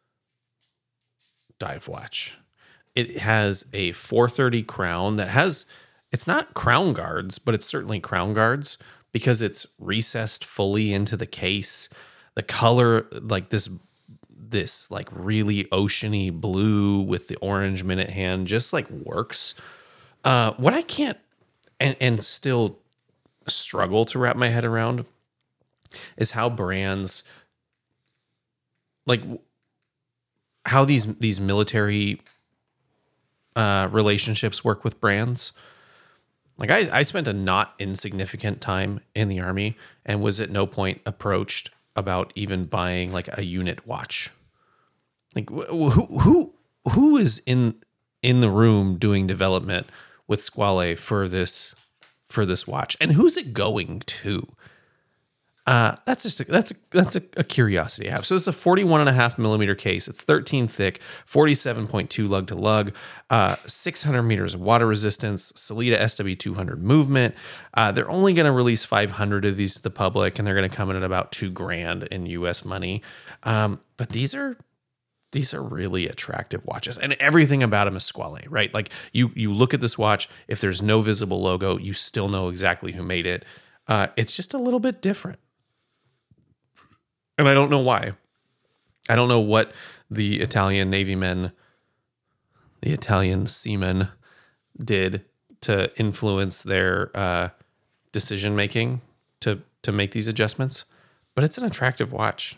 dive watch. It has a four thirty crown that has, it's not crown guards, but it's certainly crown guards because it's recessed fully into the case. The color, like this, this like really oceany blue with the orange minute hand just like works. Uh, what I can't and, and still struggle to wrap my head around is how brands like how these these military uh, relationships work with brands. Like I, I spent a not insignificant time in the Army and was at no point approached about even buying like a unit watch. Like wh- who who who is in in the room doing development with Squale for this for this watch, and who's it going to? Uh, that's just a, that's a, that's a, a curiosity I have. So it's a forty-one and a half millimeter case. It's thirteen thick, forty-seven point two lug to lug, uh, six hundred meters of water resistance, Sellita S W two hundred movement. Uh, they're only going to release five hundred of these to the public, and they're going to come in at about two grand in U S money. Um, but these are these are really attractive watches, and everything about them is Squale, right? Like you you look at this watch, if there's no visible logo, you still know exactly who made it. Uh, it's just a little bit different. And I don't know why. I don't know what the Italian Navy men, the Italian seamen did to influence their uh, decision making to to make these adjustments. But it's an attractive watch.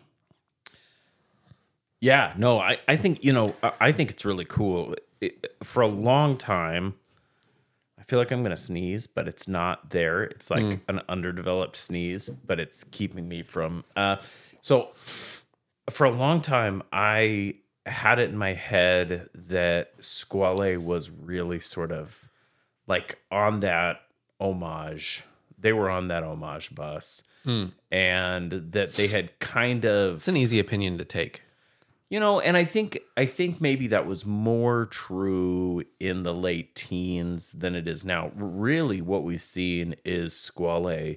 Yeah, no, I, I think, you know, I, I think it's really cool. It, for a long time, I feel like I'm going to sneeze, but it's not there. It's like mm. an underdeveloped sneeze, but it's keeping me from... Uh, so for a long time, I had it in my head that Squale was really sort of like on that homage. They were on that homage bus. mm. and that they had kind of. It's an easy opinion to take. You know, and I think I think maybe that was more true in the late teens than it is now. Really, what we've seen is Squale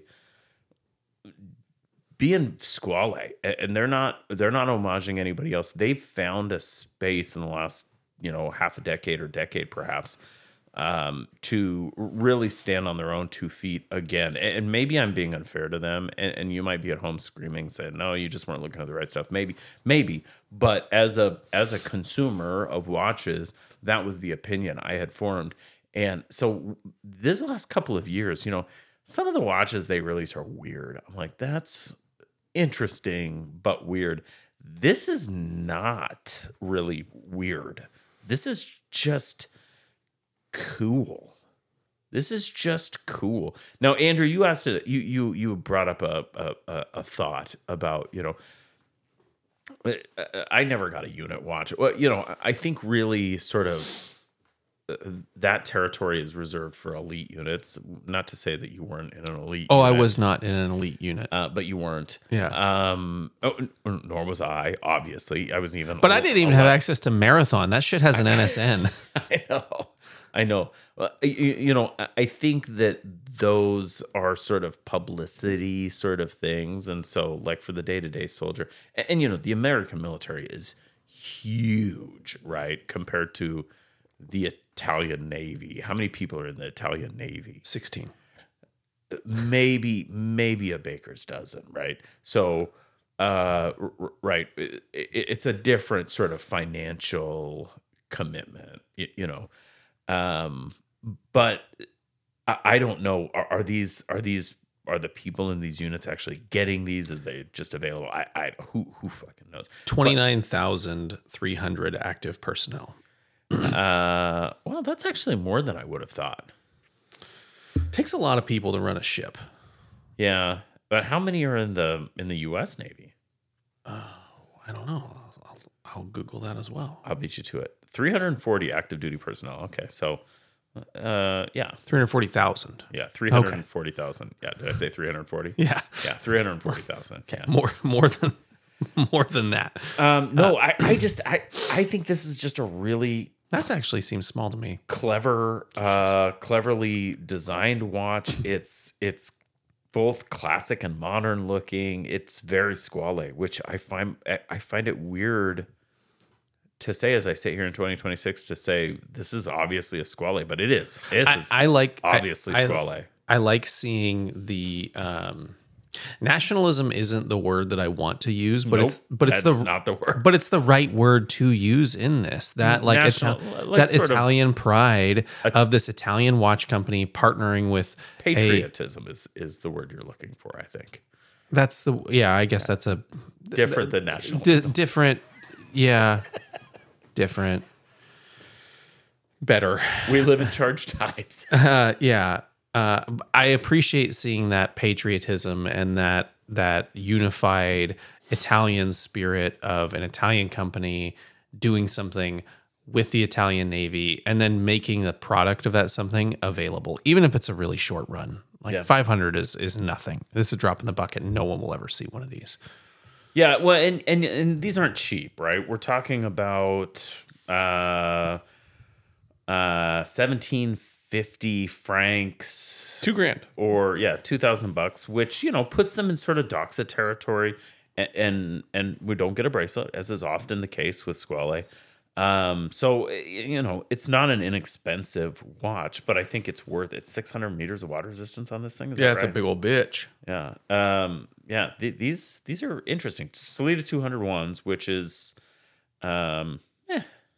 being Squale, and they're not they're not homaging anybody else. They've found a space in the last, you know, half a decade or decade perhaps, um, to really stand on their own two feet again. And maybe I'm being unfair to them, and, and you might be at home screaming, saying, "No, you just weren't looking at the right stuff." Maybe, maybe. But as a as a consumer of watches, that was the opinion I had formed. And so this last couple of years, you know, some of the watches they release are weird. I'm like, that's interesting, but weird. This is not really weird. This is just cool. This is just cool. Now, Andrew, you asked it. You you you brought up a a, a thought about, you know, I never got a unit watch. Well, you know, I think really sort of that territory is reserved for elite units. Not to say that you weren't in an elite. Oh, unit, I was not in an elite unit, uh, but you weren't. Yeah. Um. Oh, nor was I. Obviously, I wasn't even. But I didn't even have access to Marathon. That shit has an N S N. I know. I know. Uh, you, you know, I think that those are sort of publicity sort of things. And so, like, for the day-to-day soldier, and, and, you know, the American military is huge, right, compared to the Italian Navy. How many people are in the Italian Navy? sixteen. Maybe, maybe a baker's dozen, right? So, uh, r- right, it, it's a different sort of financial commitment, you, you know. Um, but I, I don't know. Are, are these are these are the people in these units actually getting these? Is they just available? I, I who who fucking knows? Twenty-nine thousand three hundred active personnel. Uh, well, that's actually more than I would have thought. Takes a lot of people to run a ship. Yeah, but how many are in the in the U S Navy? Oh, I don't know. I'll, I'll Google that as well. I'll beat you to it. three hundred forty active duty personnel. Okay, so, uh, yeah, three hundred forty thousand. Yeah, three hundred forty thousand. Yeah, did I say three hundred forty? Yeah, yeah, three hundred forty thousand. Yeah, more more than more than that. Um, no, uh, I, I just I I think this is just a really that actually seems small to me. Clever, uh, cleverly designed watch. It's it's both classic and modern looking. It's very Squale, which I find I find it weird to say as I sit here in twenty twenty-six to say this is obviously a Squale, but it is. This I, is I like obviously I, Squale. I, I like seeing the um, nationalism isn't the word that I want to use, but Nope, it's but it's that's the not the word. But it's the right word to use in this. That like National- Ita- like that sort of- Italian pride of this Italian watch company partnering with a, Patriotism is is the word you're looking for, I think. that's the yeah. I guess that's a Different than di- nationalism. different. Yeah, different. Better. We live in charged times. Uh, yeah. Uh, I appreciate seeing that patriotism and that that unified Italian spirit of an Italian company doing something with the Italian Navy and then making the product of that something available, even if it's a really short run. Like Yeah. five hundred is is nothing. This is a drop in the bucket. No one will ever see one of these. Yeah, well, and, and and these aren't cheap, right? We're talking about uh, uh, seventeen fifty francs, Two grand. or yeah, two thousand bucks, which you know puts them in sort of Doxa territory, and, and and we don't get a bracelet, as is often the case with Squale. Um, so you know it's not an inexpensive watch, but I think it's worth it. Six hundred meters of water resistance on this thing. Is Yeah, that it's right? a big old bitch. Yeah. Um, yeah. Th- these these are interesting. Salida two hundred ones, which is, um, eh.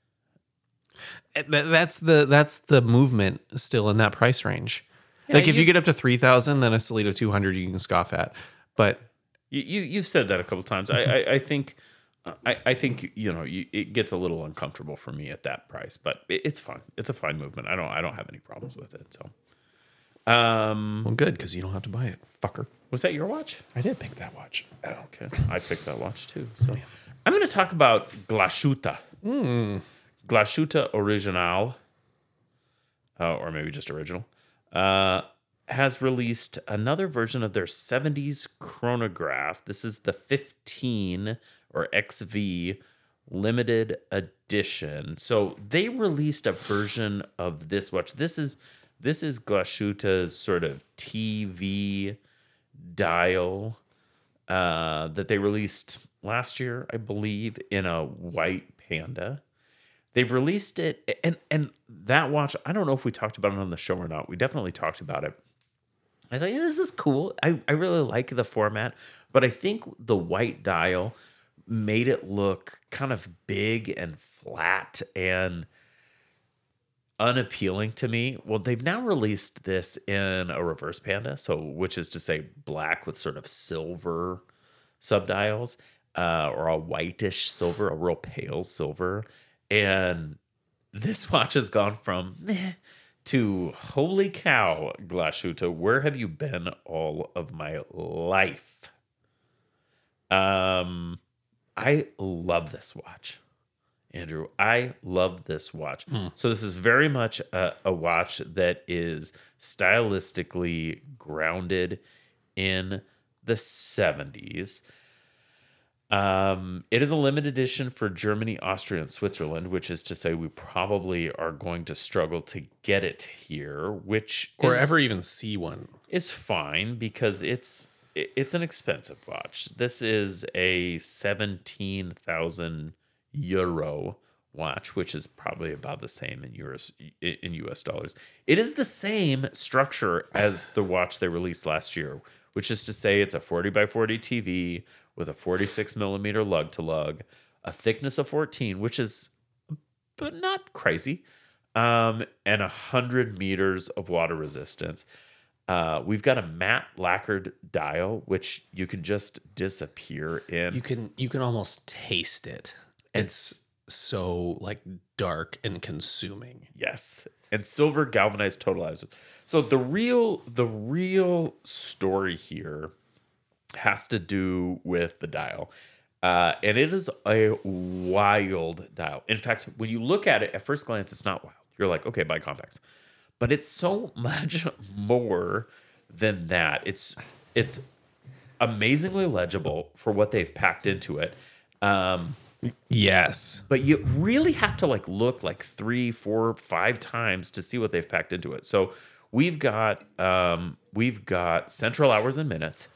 That- That's the that's the movement still in that price range. Yeah, like if you- you, get up to three thousand, then a Salida two hundred you can scoff at. But You, you you've said that a couple times. I, I I think I I think you know you, it gets a little uncomfortable for me at that price, but it, it's fun. It's a fine movement. I don't I don't have any problems with it. So, um, well, good because you don't have to buy it, fucker. was that your watch? I did pick that watch. Oh, okay. I picked that watch too. So I'm going to talk about Glashuta. Mm. Glashuta Original, uh, or maybe just original, uh, has released another version of their seventies chronograph. This is the fifteen or X V limited edition. So they released a version of this watch. This is this is Glashütte's sort of T V dial uh, that they released last year, I believe, in a white panda. They've released it, and and that watch, I don't know if we talked about it on the show or not. We definitely talked about it. I thought, yeah, this is cool. I, I really like the format, but I think the white dial made it look kind of big and flat and unappealing to me. Well, they've now released this in a reverse panda, so which is to say black with sort of silver subdials, uh, or a whitish silver, a real pale silver. And this watch has gone from meh to holy cow, Glashütte, where have you been all of my life? Um, I love this watch, Andrew. I love this watch. Hmm. So this is very much a, a watch that is stylistically grounded in the seventies. Um, it is a limited edition for Germany, Austria, and Switzerland, which is to say we probably are going to struggle to get it here, which or is, ever even see one. Is fine because it's it's an expensive watch. This is a seventeen thousand euro watch, which is probably about the same in euros in U S dollars. It is the same structure as the watch they released last year, which is to say it's a forty by forty T V with a forty-six millimeter lug to lug, a thickness of fourteen, which is but not crazy, um, and one hundred meters of water resistance. Uh, we've got a matte lacquered dial, which you can just disappear in. You can you can almost taste it. It's so like dark and consuming. Yes, and silver galvanized totalizer. So the real the real story here has to do with the dial. Uh, and it is a wild dial. In fact, when you look at it at first glance, it's not wild. You're like, okay, buy Compax. But it's so much more than that. It's it's amazingly legible for what they've packed into it. Um, yes. But you really have to like look like three, four, five times to see what they've packed into it. So we've got um, we've got central hours and minutes,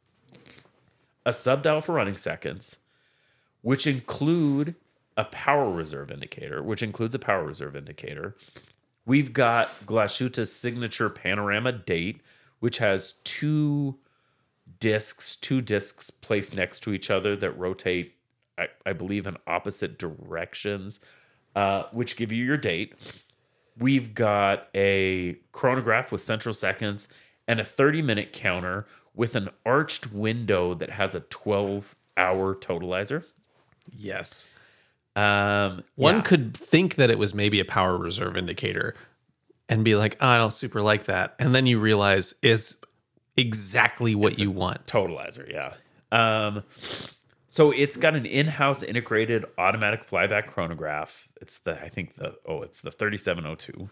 a subdial for running seconds, which include a power reserve indicator, which includes a power reserve indicator. We've got Glashütte's signature panorama date, which has two discs, two discs placed next to each other that rotate, I, I believe, in opposite directions, uh, which give you your date. We've got a chronograph with central seconds and a thirty-minute counter with an arched window that has a twelve-hour totalizer. Yes. Um, One yeah. could think that it was maybe a power reserve indicator and be like, oh, I don't super like that. And then you realize it's exactly what It's you a want. Totalizer, yeah. Um, so it's got an in-house integrated automatic flyback chronograph. It's the, I think the, oh, it's the thirty-seven oh two.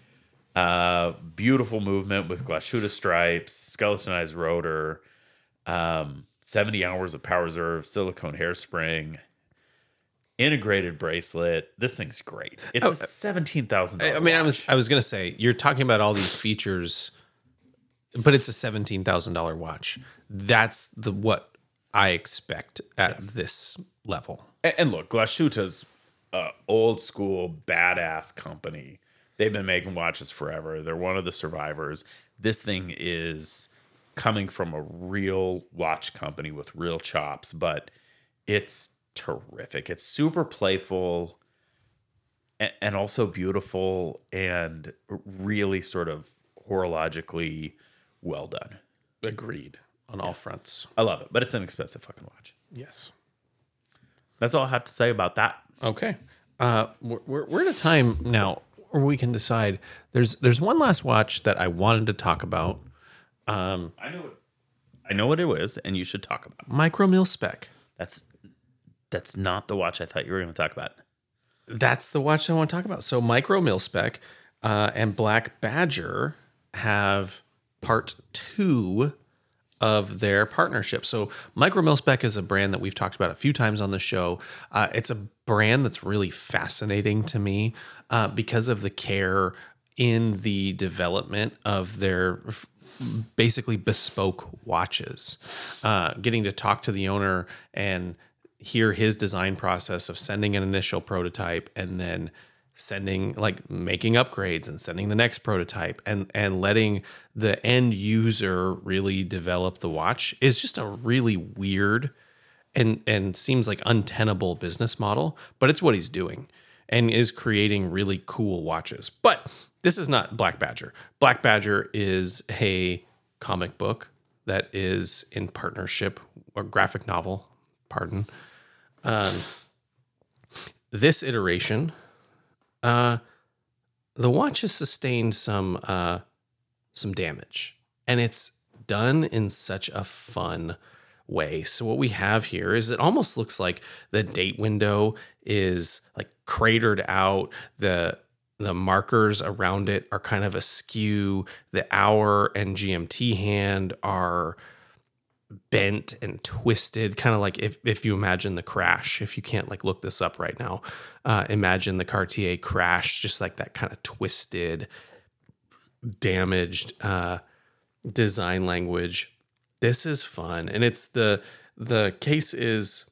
Uh, beautiful movement with Glashütte stripes, skeletonized rotor, um, seventy hours of power reserve, silicone hairspring, integrated bracelet. This thing's great. It's Oh, a seventeen thousand dollars I mean, watch. I was I was gonna say you're talking about all these features, but it's a seventeen thousand dollar watch. That's the what I expect at yeah. this level. And, and look, Glashütte's uh, old school badass company. They've been making watches forever. They're one of the survivors. This thing is coming from a real watch company with real chops, but it's terrific. It's super playful and, and also beautiful and really sort of horologically well done. Agreed on yeah. all fronts. I love it, but it's an expensive fucking watch. Yes. That's all I have to say about that. Okay. Uh, we're, we're, we're at a time now where we can decide. There's there's one last watch that I wanted to talk about. Um, I know it. I know what it is, and you should talk about it. Micro Mil Spec. That's that's not the watch I thought you were going to talk about. That's the watch I want to talk about. So Micro Mil Spec uh, and Black Badger have part two of their partnership. So Micro Milspec is a brand that we've talked about a few times on the show. Uh, it's a brand that's really fascinating to me uh, because of the care in the development of their f- basically bespoke watches. Uh, getting to talk to the owner and hear his design process of sending an initial prototype and then sending, like making upgrades and sending the next prototype and, and letting the end user really develop the watch is just a really weird and, and seems like untenable business model, but it's what he's doing and is creating really cool watches. But this is not Black Badger. Black Badger is a comic book that is in partnership, or graphic novel, pardon. Um, this iteration, uh, the watch has sustained some uh, some damage, and it's done in such a fun way. So what we have here is it almost looks like the date window is like cratered out. The the markers around it are kind of askew. The hour and G M T hand are bent and twisted, kind of like if, if you imagine the crash. If you can't like look this up right now, uh, imagine the Cartier crash, just like that kind of twisted, damaged uh, design language. This is fun, and it's the the case is.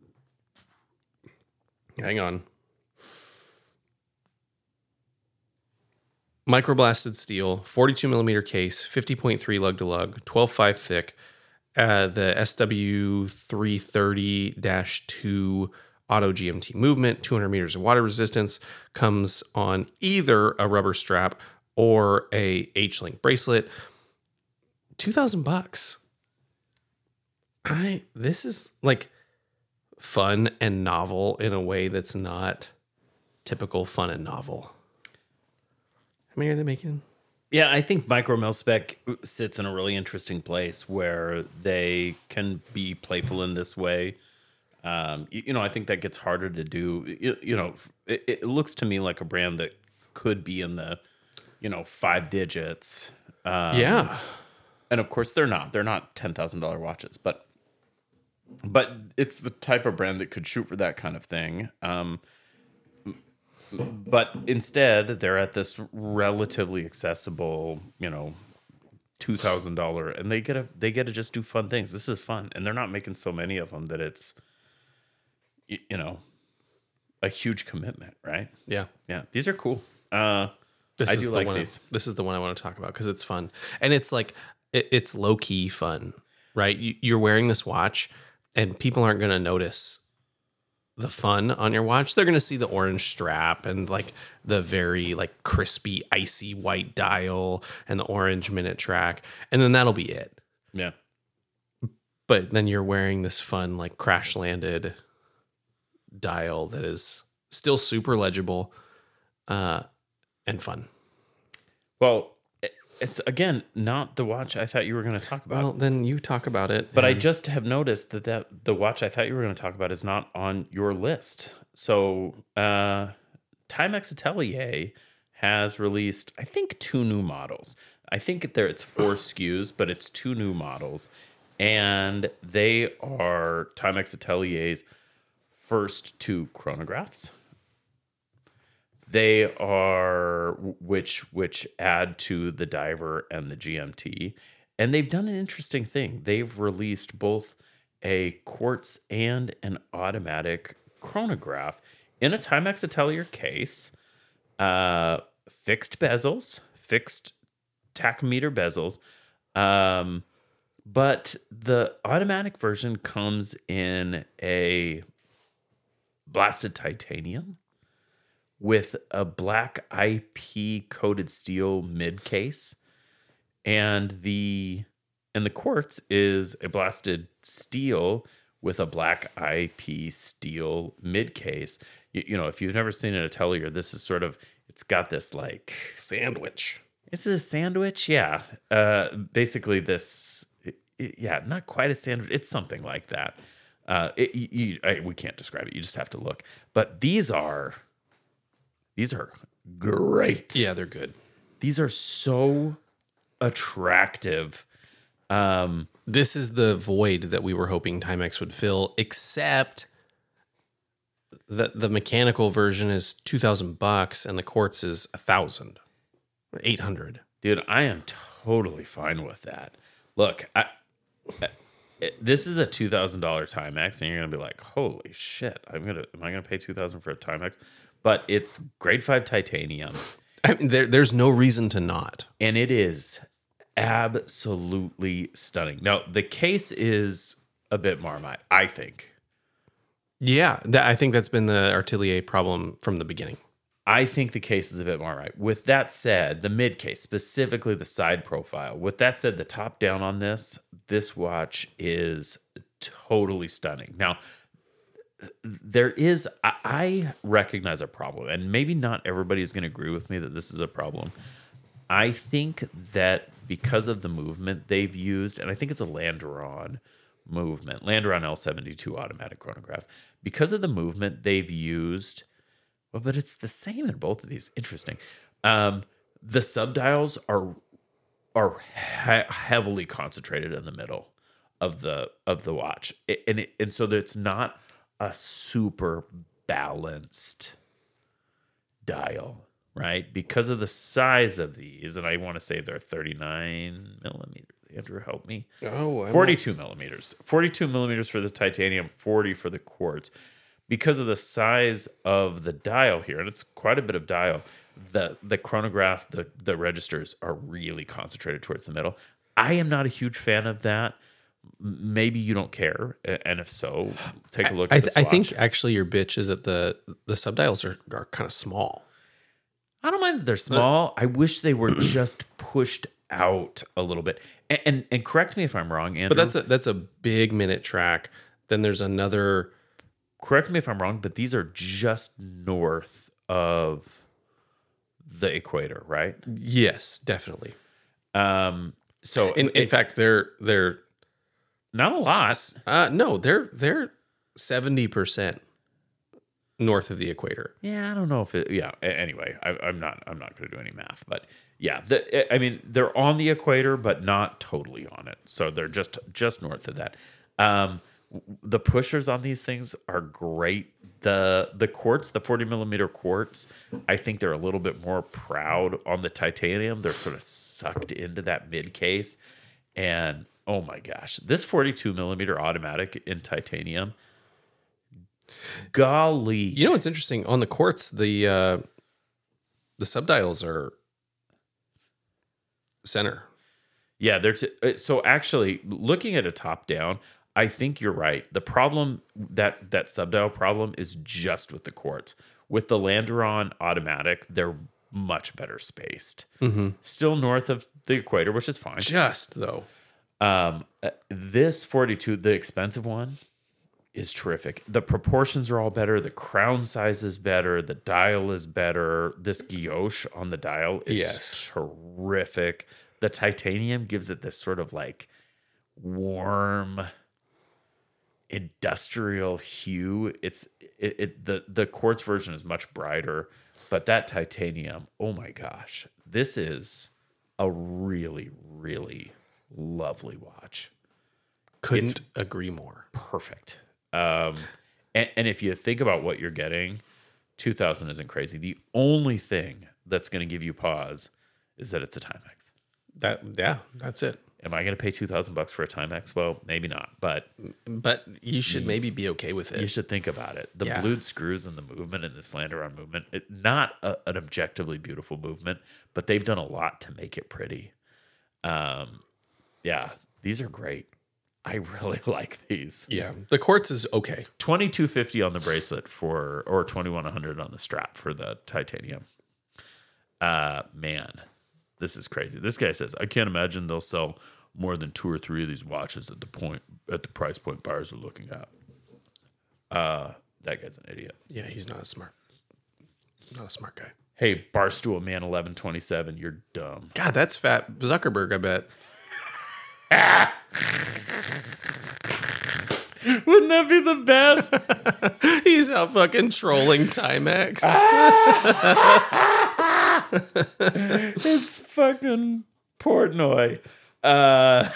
Hang on. Microblasted steel, forty-two millimeter case, fifty point three lug to lug, twelve point five thick. Uh, the S W three thirty dash two auto G M T movement, two hundred meters of water resistance, comes on either a rubber strap or a H-link bracelet. two thousand bucks. I this is like fun and novel in a way that's not typical fun and novel. How many are they making? Yeah, I think Micro Milspec sits in a really interesting place where they can be playful in this way. Um, you, you know, I think that gets harder to do. You, you know, it, it looks to me like a brand that could be in the, you know, five digits. Um, yeah. And of course they're not. They're not ten thousand dollars watches, but but it's the type of brand that could shoot for that kind of thing. Um, But instead, they're at this relatively accessible, you know, two thousand dollar, and they get to they get to just do fun things. This is fun, and they're not making so many of them that it's, you know, a huge commitment, right? Yeah, yeah. These are cool. Uh, this I is do the like one, these. This is the one I want to talk about because it's fun, and it's like it, it's low key fun, right? You, you're wearing this watch, and people aren't going to notice the fun on your watch. They're going to see the orange strap and like the very like crispy, icy white dial and the orange minute track. And then that'll be it. Yeah. But then you're wearing this fun, like crash landed dial that is still super legible uh, and fun. Well, it's again, not the watch I thought you were going to talk about. Well, then you talk about it. But I just have noticed that, that the watch I thought you were going to talk about is not on your list. So uh, Timex Atelier has released, I think, two new models. I think there it's four S K Us, but it's two new models. And they are Timex Atelier's first two chronographs. They are which which add to the diver and the G M T. And they've done an interesting thing. They've released both a quartz and an automatic chronograph in a Timex Atelier case, uh, fixed bezels, fixed tachometer bezels. Um, but the automatic version comes in a blasted titanium with a black I P coated steel mid case. And the and the quartz is a blasted steel with a black I P steel mid case. You, you know, if you've never seen an Atelier, this is sort of, it's got this like sandwich. Is it a sandwich? Yeah. Uh, basically this, it, it, yeah, not quite a sandwich. It's something like that. Uh, it, you, you, I, we can't describe it. You just have to look. But these are, these are great. Yeah, they're good. These are so attractive. Um, this is the void that we were hoping Timex would fill, except that the mechanical version is two thousand bucks and the quartz is a thousand, eight hundred. Dude, I am totally fine with that. Look, I, I this is a two thousand dollar Timex, and you're gonna be like, "Holy shit! I'm gonna am I gonna pay two thousand for a Timex?" But it's grade five titanium. I mean, there, there's no reason to not, and it is absolutely stunning. Now, the case is a bit Marmite, I think. Yeah, that, I think that's been the Artelier problem from the beginning. I think the case is a bit Marmite. With that said, the mid case, specifically the side profile. With that said, the top down on this, this watch is totally stunning. Now, there is, I recognize a problem, and maybe not everybody is going to agree with me that this is a problem. I think that because of the movement they've used, and I think it's a Landeron movement, Landeron L seventy-two automatic chronograph, because of the movement they've used, well, but it's the same in both of these. Interesting. Um, the subdials are are he- heavily concentrated in the middle of the of the watch, it, and it, and so it's not a super balanced dial, right? Because of the size of these, and I want to say they're thirty-nine millimeters. Andrew, help me. Oh, I'm forty-two not... millimeters. forty-two millimeters for the titanium, forty for the quartz. Because of the size of the dial here, and it's quite a bit of dial, the the chronograph, the, the registers are really concentrated towards the middle. I am not a huge fan of that. Maybe you don't care, and if so, take a look I, at this I watch. think actually your bitch is that the the subdials are, are kind of small. I don't mind that they're small. I wish they were just pushed out a little bit. And, and and correct me if I'm wrong, Andrew. But that's a that's a big minute track. Then there's another. Correct me if I'm wrong, but these are just north of the equator, right? Yes, definitely. Um. So in in it, fact, they're they're not a lot. Uh, no, they're they're seventy percent north of the equator. Yeah, I don't know if it. Yeah. Anyway, I, I'm not. I'm not going to do any math, but yeah. The, I mean, they're on the equator, but not totally on it. So they're just just north of that. Um, the pushers on these things are great. The the quartz, the forty millimeter quartz, I think they're a little bit more proud on the titanium. They're sort of sucked into that mid case, and oh my gosh, this forty-two millimeter automatic in titanium. Golly. You know what's interesting? On the quartz, the uh, the subdials are center. Yeah, there's so actually looking at a top down, I think you're right. The problem that that subdial problem is just with the quartz. With the Landeron automatic, they're much better spaced. Mm-hmm. Still north of the equator, which is fine. Just though. Um, this forty-two, the expensive one, is terrific. The proportions are all better. The crown size is better. The dial is better. This guilloche on the dial is yes. terrific. The titanium gives it this sort of like warm industrial hue. It's it, it the the quartz version is much brighter, but that titanium, oh my gosh, this is a really really lovely watch. Couldn't It's agree more. Perfect. Um, and, and if you think about what you're getting, two thousand isn't crazy. The only thing that's going to give you pause is that it's a Timex. That yeah, that's it. Am I going to pay two thousand bucks for a Timex? Well, maybe not, but but you should maybe be okay with it. You should think about it. The yeah. blued screws and the movement and this Landeron movement, it, not a, an objectively beautiful movement, but they've done a lot to make it pretty. Um, yeah, these are great. I really like these. Yeah, the quartz is okay. twenty-two fifty on the bracelet for, or twenty-one hundred on the strap for the titanium. Uh, man, this is crazy. This guy says, I can't imagine they'll sell more than two or three of these watches at the point at the price point buyers are looking at. Uh, that guy's an idiot. Yeah, he's not a smart, not a smart guy. Hey, Barstool Man eleven twenty-seven, you're dumb. God, that's fat Zuckerberg, I bet. Wouldn't that be the best? He's out fucking trolling Timex. It's fucking Portnoy. Uh,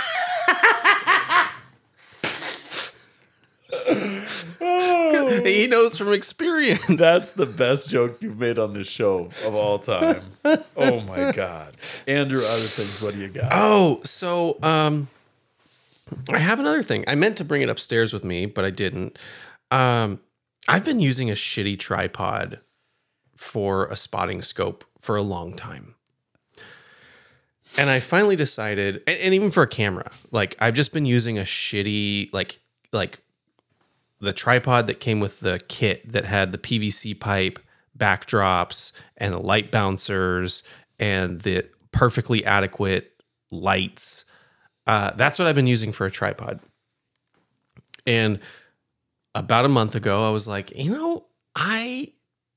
oh, he knows from experience. That's the best joke you've made on this show of all time. Oh my God. Andrew, other things, what do you got? Oh, so um, I have another thing. I meant to bring it upstairs with me, but I didn't. Um, I've been using a shitty tripod for a spotting scope for a long time. And I finally decided, and, and even for a camera, like I've just been using a shitty, like, like the tripod that came with the kit that had the P V C pipe backdrops and the light bouncers and the perfectly adequate lights. Uh, that's what I've been using for a tripod. And about a month ago, I was like, you know, I,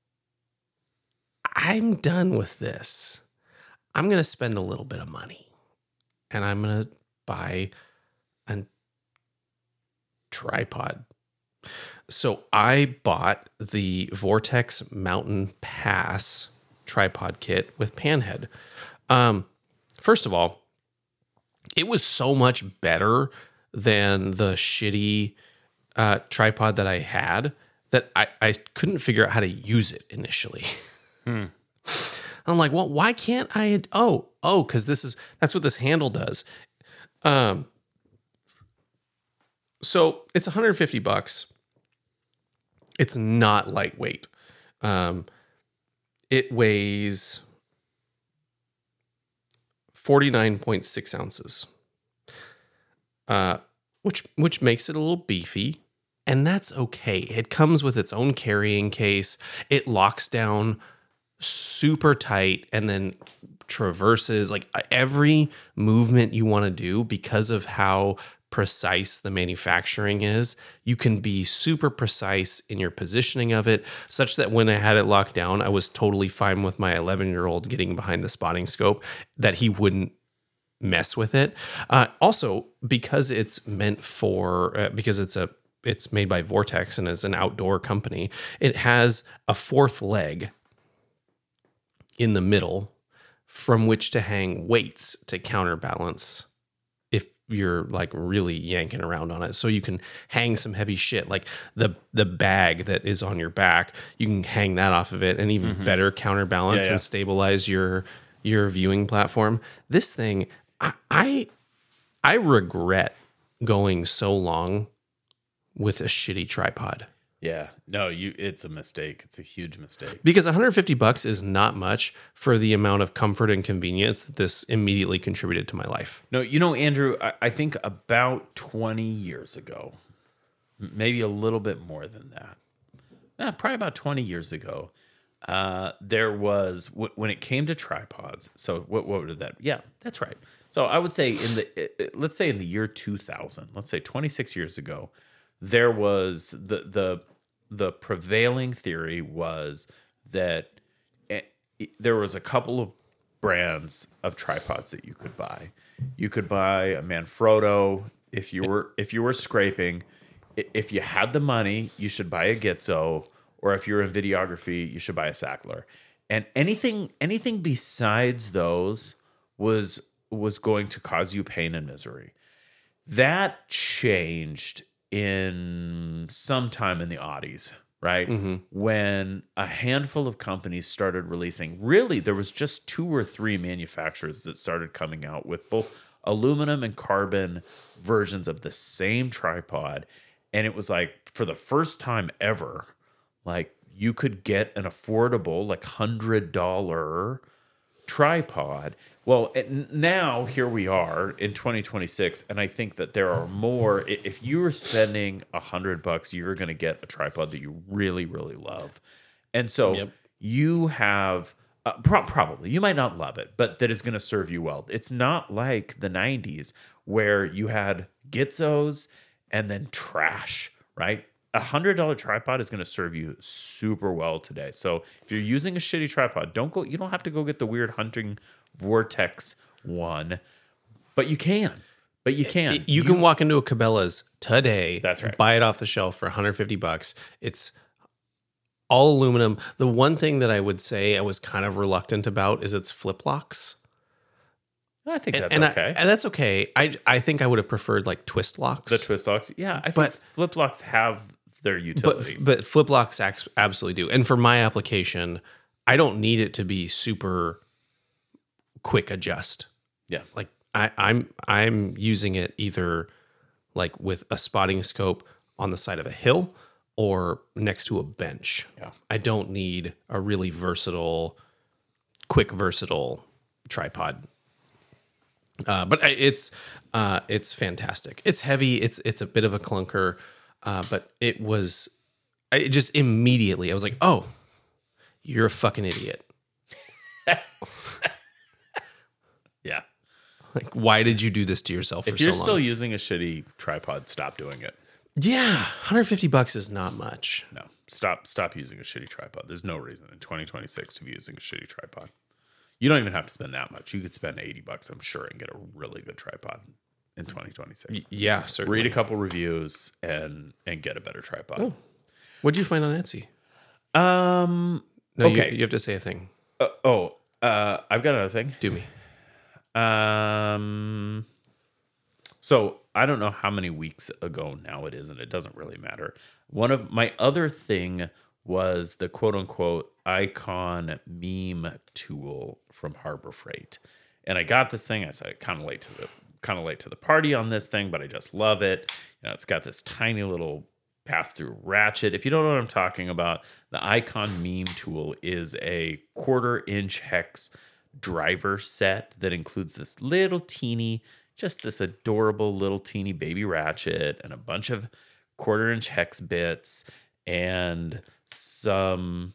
I'm done with this. I'm going to spend a little bit of money and I'm going to buy a tripod. So I bought the Vortex Mountain Pass tripod kit with Panhead. Um, first of all, it was so much better than the shitty uh, tripod that I had that I, I couldn't figure out how to use it initially. Hmm. I'm like, well, why can't I? Oh, oh, because this is that's what this handle does. Um, so it's one hundred fifty bucks. It's not lightweight. Um, it weighs forty-nine point six ounces, uh, which which makes it a little beefy, and that's okay. It comes with its own carrying case. It locks down super tight and then traverses like every movement you want to do because of how precise the manufacturing is. You can be super precise in your positioning of it, such that when I had it locked down, I was totally fine with my eleven year old getting behind the spotting scope that he wouldn't mess with it. Uh, also, because it's meant for, uh, because it's a, it's made by Vortex and is an outdoor company, it has a fourth leg in the middle from which to hang weights to counterbalance if you're like really yanking around on it. So you can hang some heavy shit like the the bag that is on your back. You can hang that off of it and even mm-hmm. better counterbalance yeah, yeah. and stabilize your your viewing platform. This thing, I, I I regret going so long with a shitty tripod. Yeah, no, you. It's a mistake. It's a huge mistake. Because one hundred fifty bucks is not much for the amount of comfort and convenience that this immediately contributed to my life. No, you know, Andrew, I, I think about twenty years ago, maybe a little bit more than that. Yeah, probably about twenty years ago, uh, there was w- when it came to tripods. So what? What did that? Yeah, that's right. So I would say in the let's say in the year two thousand, let's say twenty-six years ago. There was the the the prevailing theory was that it, there was a couple of brands of tripods that you could buy. You could buy a Manfrotto if you were if you were scraping. If you had the money, you should buy a Gitzo, or if you're in videography, you should buy a Sackler. And anything anything besides those was was going to cause you pain and misery. That changed in sometime in the Audis, right? Mm-hmm. When a handful of companies started releasing, really, there was just two or three manufacturers that started coming out with both aluminum and carbon versions of the same tripod. And it was like, for the first time ever, like you could get an affordable, like one hundred dollars tripod. Well, now here we are in twenty twenty-six, and I think that there are more. If you were spending a hundred bucks, you're going to get a tripod that you really, really love, and so yep. you have uh, pro- probably you might not love it, but that is going to serve you well. It's not like the nineties where you had Gitzos and then trash, right? A hundred dollar tripod is going to serve you super well today. So if you're using a shitty tripod, don't go. You don't have to go get the weird hunting Vortex one, but you can. But you can. You, you can walk into a Cabela's today. That's right. Buy it off the shelf for one hundred fifty bucks. It's all aluminum. The one thing that I would say I was kind of reluctant about is its flip locks. I think that's and okay. I, and that's okay. I I think I would have preferred like twist locks. The twist locks, yeah. I But- think flip locks have their but utility. but flip locks ac- absolutely do. And for my application, I don't need it to be super quick adjust. yeah. Like I, I'm I'm using it either like with a spotting scope on the side of a hill or next to a bench. Yeah. I don't need a really versatile, quick versatile tripod. Uh, but I- it's uh, it's fantastic. It's heavy. It's it's a bit of a clunker, uh, but it was. I it just immediately I was like, oh, you're a fucking idiot. Yeah. Like, why did you do this to yourself for If you're so long? still using a shitty tripod, stop doing it. Yeah, one hundred fifty bucks is not much. No. Stop stop using a shitty tripod. There's no reason in twenty twenty-six to be using a shitty tripod. You don't even have to spend that much. You could spend eighty bucks, I'm sure, and get a really good tripod in twenty twenty-six. Yeah, certainly. Read a couple reviews and and get a better tripod. What'd you find on Etsy? Um No, Okay. you, you have to say a thing. uh, oh, uh I've got another thing. Do me. Um, so I don't know how many weeks ago now it is, and it doesn't really matter. One of my other thing was the quote unquote icon meme tool from Harbor Freight. And I got this thing. I said kind of late to the kind of late to the party on this thing, but I just love it. You know, it's got this tiny little pass-through ratchet. If you don't know what I'm talking about, the icon meme tool is a quarter inch hex driver set that includes this little teeny, just this adorable little teeny baby ratchet and a bunch of quarter inch hex bits and some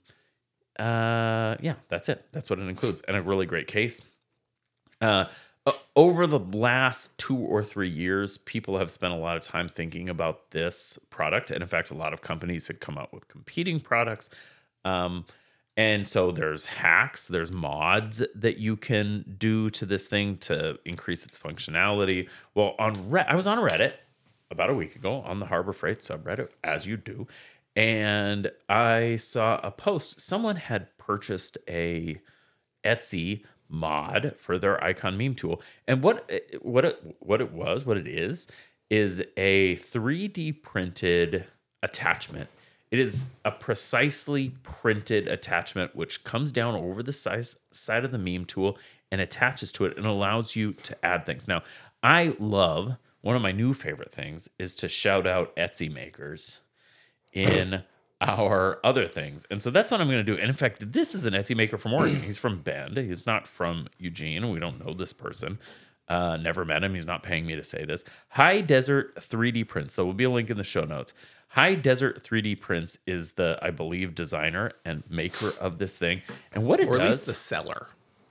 uh yeah, that's it. That's what it includes. And a really great case. Uh over the last two or three years, people have spent a lot of time thinking about this product. And in fact, a lot of companies had come out with competing products. Um And so there's hacks, there's mods that you can do to this thing to increase its functionality. Well, on Re- I was on Reddit about a week ago on the Harbor Freight subreddit, as you do, and I saw a post. Someone had purchased a Etsy mod for their icon meme tool, and what what it, what it was, what it is, is a three D printed attachment. It is a precisely printed attachment which comes down over the size, side of the meme tool and attaches to it and allows you to add things. Now, I love, one of my new favorite things is to shout out Etsy makers in our other things. And so that's what I'm going to do. And in fact, this is an Etsy maker from Oregon. He's from Bend. He's not from Eugene. We don't know this person. Uh, never met him. He's not paying me to say this. High Desert three D Prints. There will be a link in the show notes. High Desert three D Prints is the, I believe, designer and maker of this thing. And what it Or at does, least the seller.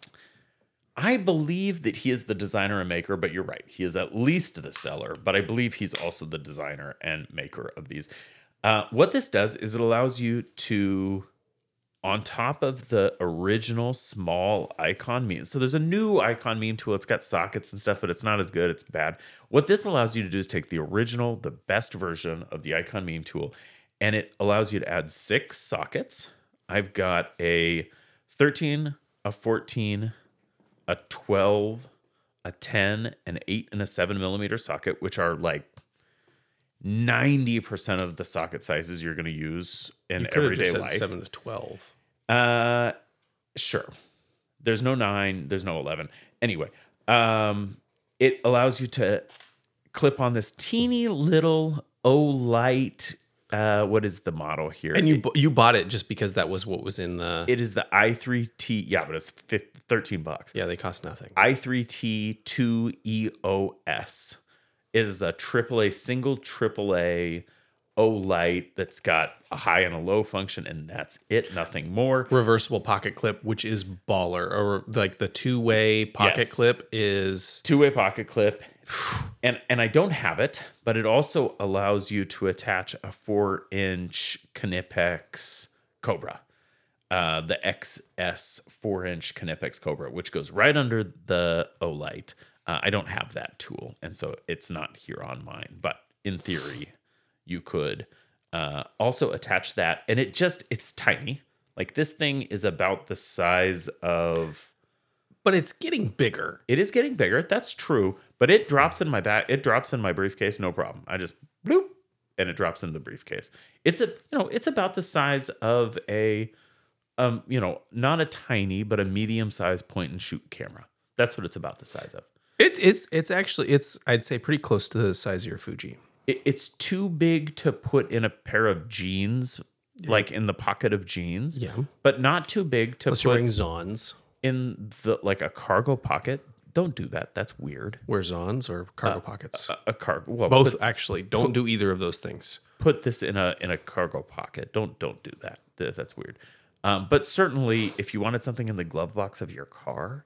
I believe that he is the designer and maker, but you're right. He is at least the seller, but I believe he's also the designer and maker of these. Uh, what this does is it allows you to, on top of the original small icon meme. So there's a new icon meme tool. It's got sockets and stuff, but it's not as good. It's bad. What this allows you to do is take the original, the best version of the icon meme tool, and it allows you to add six sockets. I've got a thirteen, a fourteen, a twelve, a ten, an eight, and a seven millimeter socket, which are like ninety percent of the socket sizes you're going to use in You could have everyday just said life. seven to twelve. Uh, sure. There's no nine. There's no eleven. Anyway, um, it allows you to clip on this teeny little Olight. Uh, what is the model here? And you It- bu- you bought it just because that was what was in the. it is the i three T. Yeah, but it's fifteen, thirteen bucks. yeah, they cost nothing. i three T two E O S. It is a triple A, single triple A Olight that's got a high and a low function, and that's it, nothing more. Reversible pocket clip, which is baller, or like the two way pocket Yes. clip is. Two-way pocket clip. And and I don't have it, but it also allows you to attach a four-inch Knipex Cobra. Uh, the X S four-inch Knipex Cobra, which goes right under the Olight. Uh, I don't have that tool, and so it's not here on mine. But in theory, you could uh, also attach that. And it just, it's tiny. Like this thing is about the size of but it's getting bigger. It is getting bigger. That's true. But it drops in my back. It drops in my briefcase. No problem. I just bloop and it drops in the briefcase. It's a, you know, it's about the size of a, um, you know, not a tiny, but a medium sized point and shoot camera. That's what it's about the size of. It, it's, it's actually, it's, I'd say pretty close to the size of your Fuji. It, it's too big to put in a pair of jeans, yeah. like in the pocket of jeans. Yeah. But not too big to Unless put you're wearing Zons. In the like a cargo pocket. Don't do that. That's weird. Wear Zons or cargo uh, pockets. A, a cargo. Well, both put, actually. Don't put, do either of those things. Put this in a in a cargo pocket. Don't don't do that. That's weird. Um, but certainly, if you wanted something in the glove box of your car.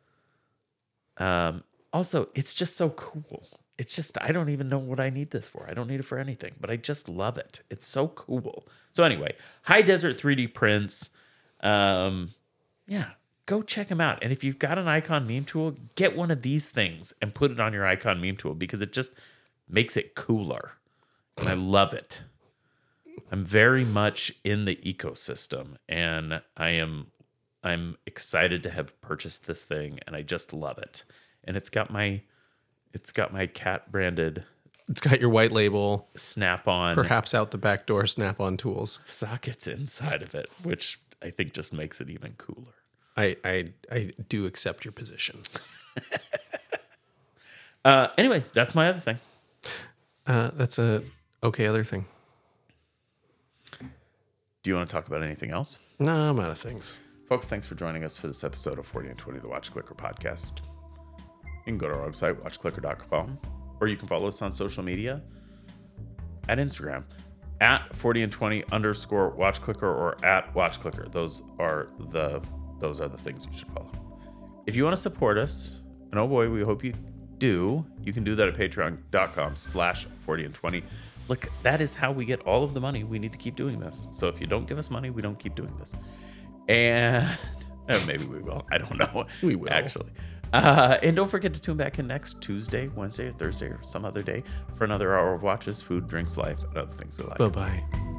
Um. Also, it's just so cool. It's just I don't even know what I need this for. I don't need it for anything, but I just love it. It's so cool. So anyway, High Desert three D prints. Um. Yeah. Go check them out. And if you've got an Icon meme tool, get one of these things and put it on your Icon meme tool because it just makes it cooler. And I love it. I'm very much in the ecosystem and I am I'm excited to have purchased this thing and I just love it. And it's got my it's got my cat branded It's got your white label Snap-on perhaps out the back door Snap-on tools sockets inside of it, which I think just makes it even cooler. I, I I do accept your position. uh, anyway, that's my other thing. Uh, that's a okay other thing. Do you want to talk about anything else? No, I'm out of things. Folks, thanks for joining us for this episode of forty and twenty, the Watch Clicker podcast. You can go to our website, watch clicker dot com, or you can follow us on social media at Instagram, at forty and twenty underscore watch clicker or at watch clicker. Those are the... Those are the things you should follow. If you want to support us, and oh boy, we hope you do, you can do that at patreon dot com slash forty and twenty. Look, that is how we get all of the money we need to keep doing this. So if you don't give us money, we don't keep doing this. And maybe we will. I don't know. We will. Actually. Uh, and don't forget to tune back in next Tuesday, Wednesday, or Thursday, or some other day for another hour of watches, food, drinks, life, and other things we like. Bye-bye.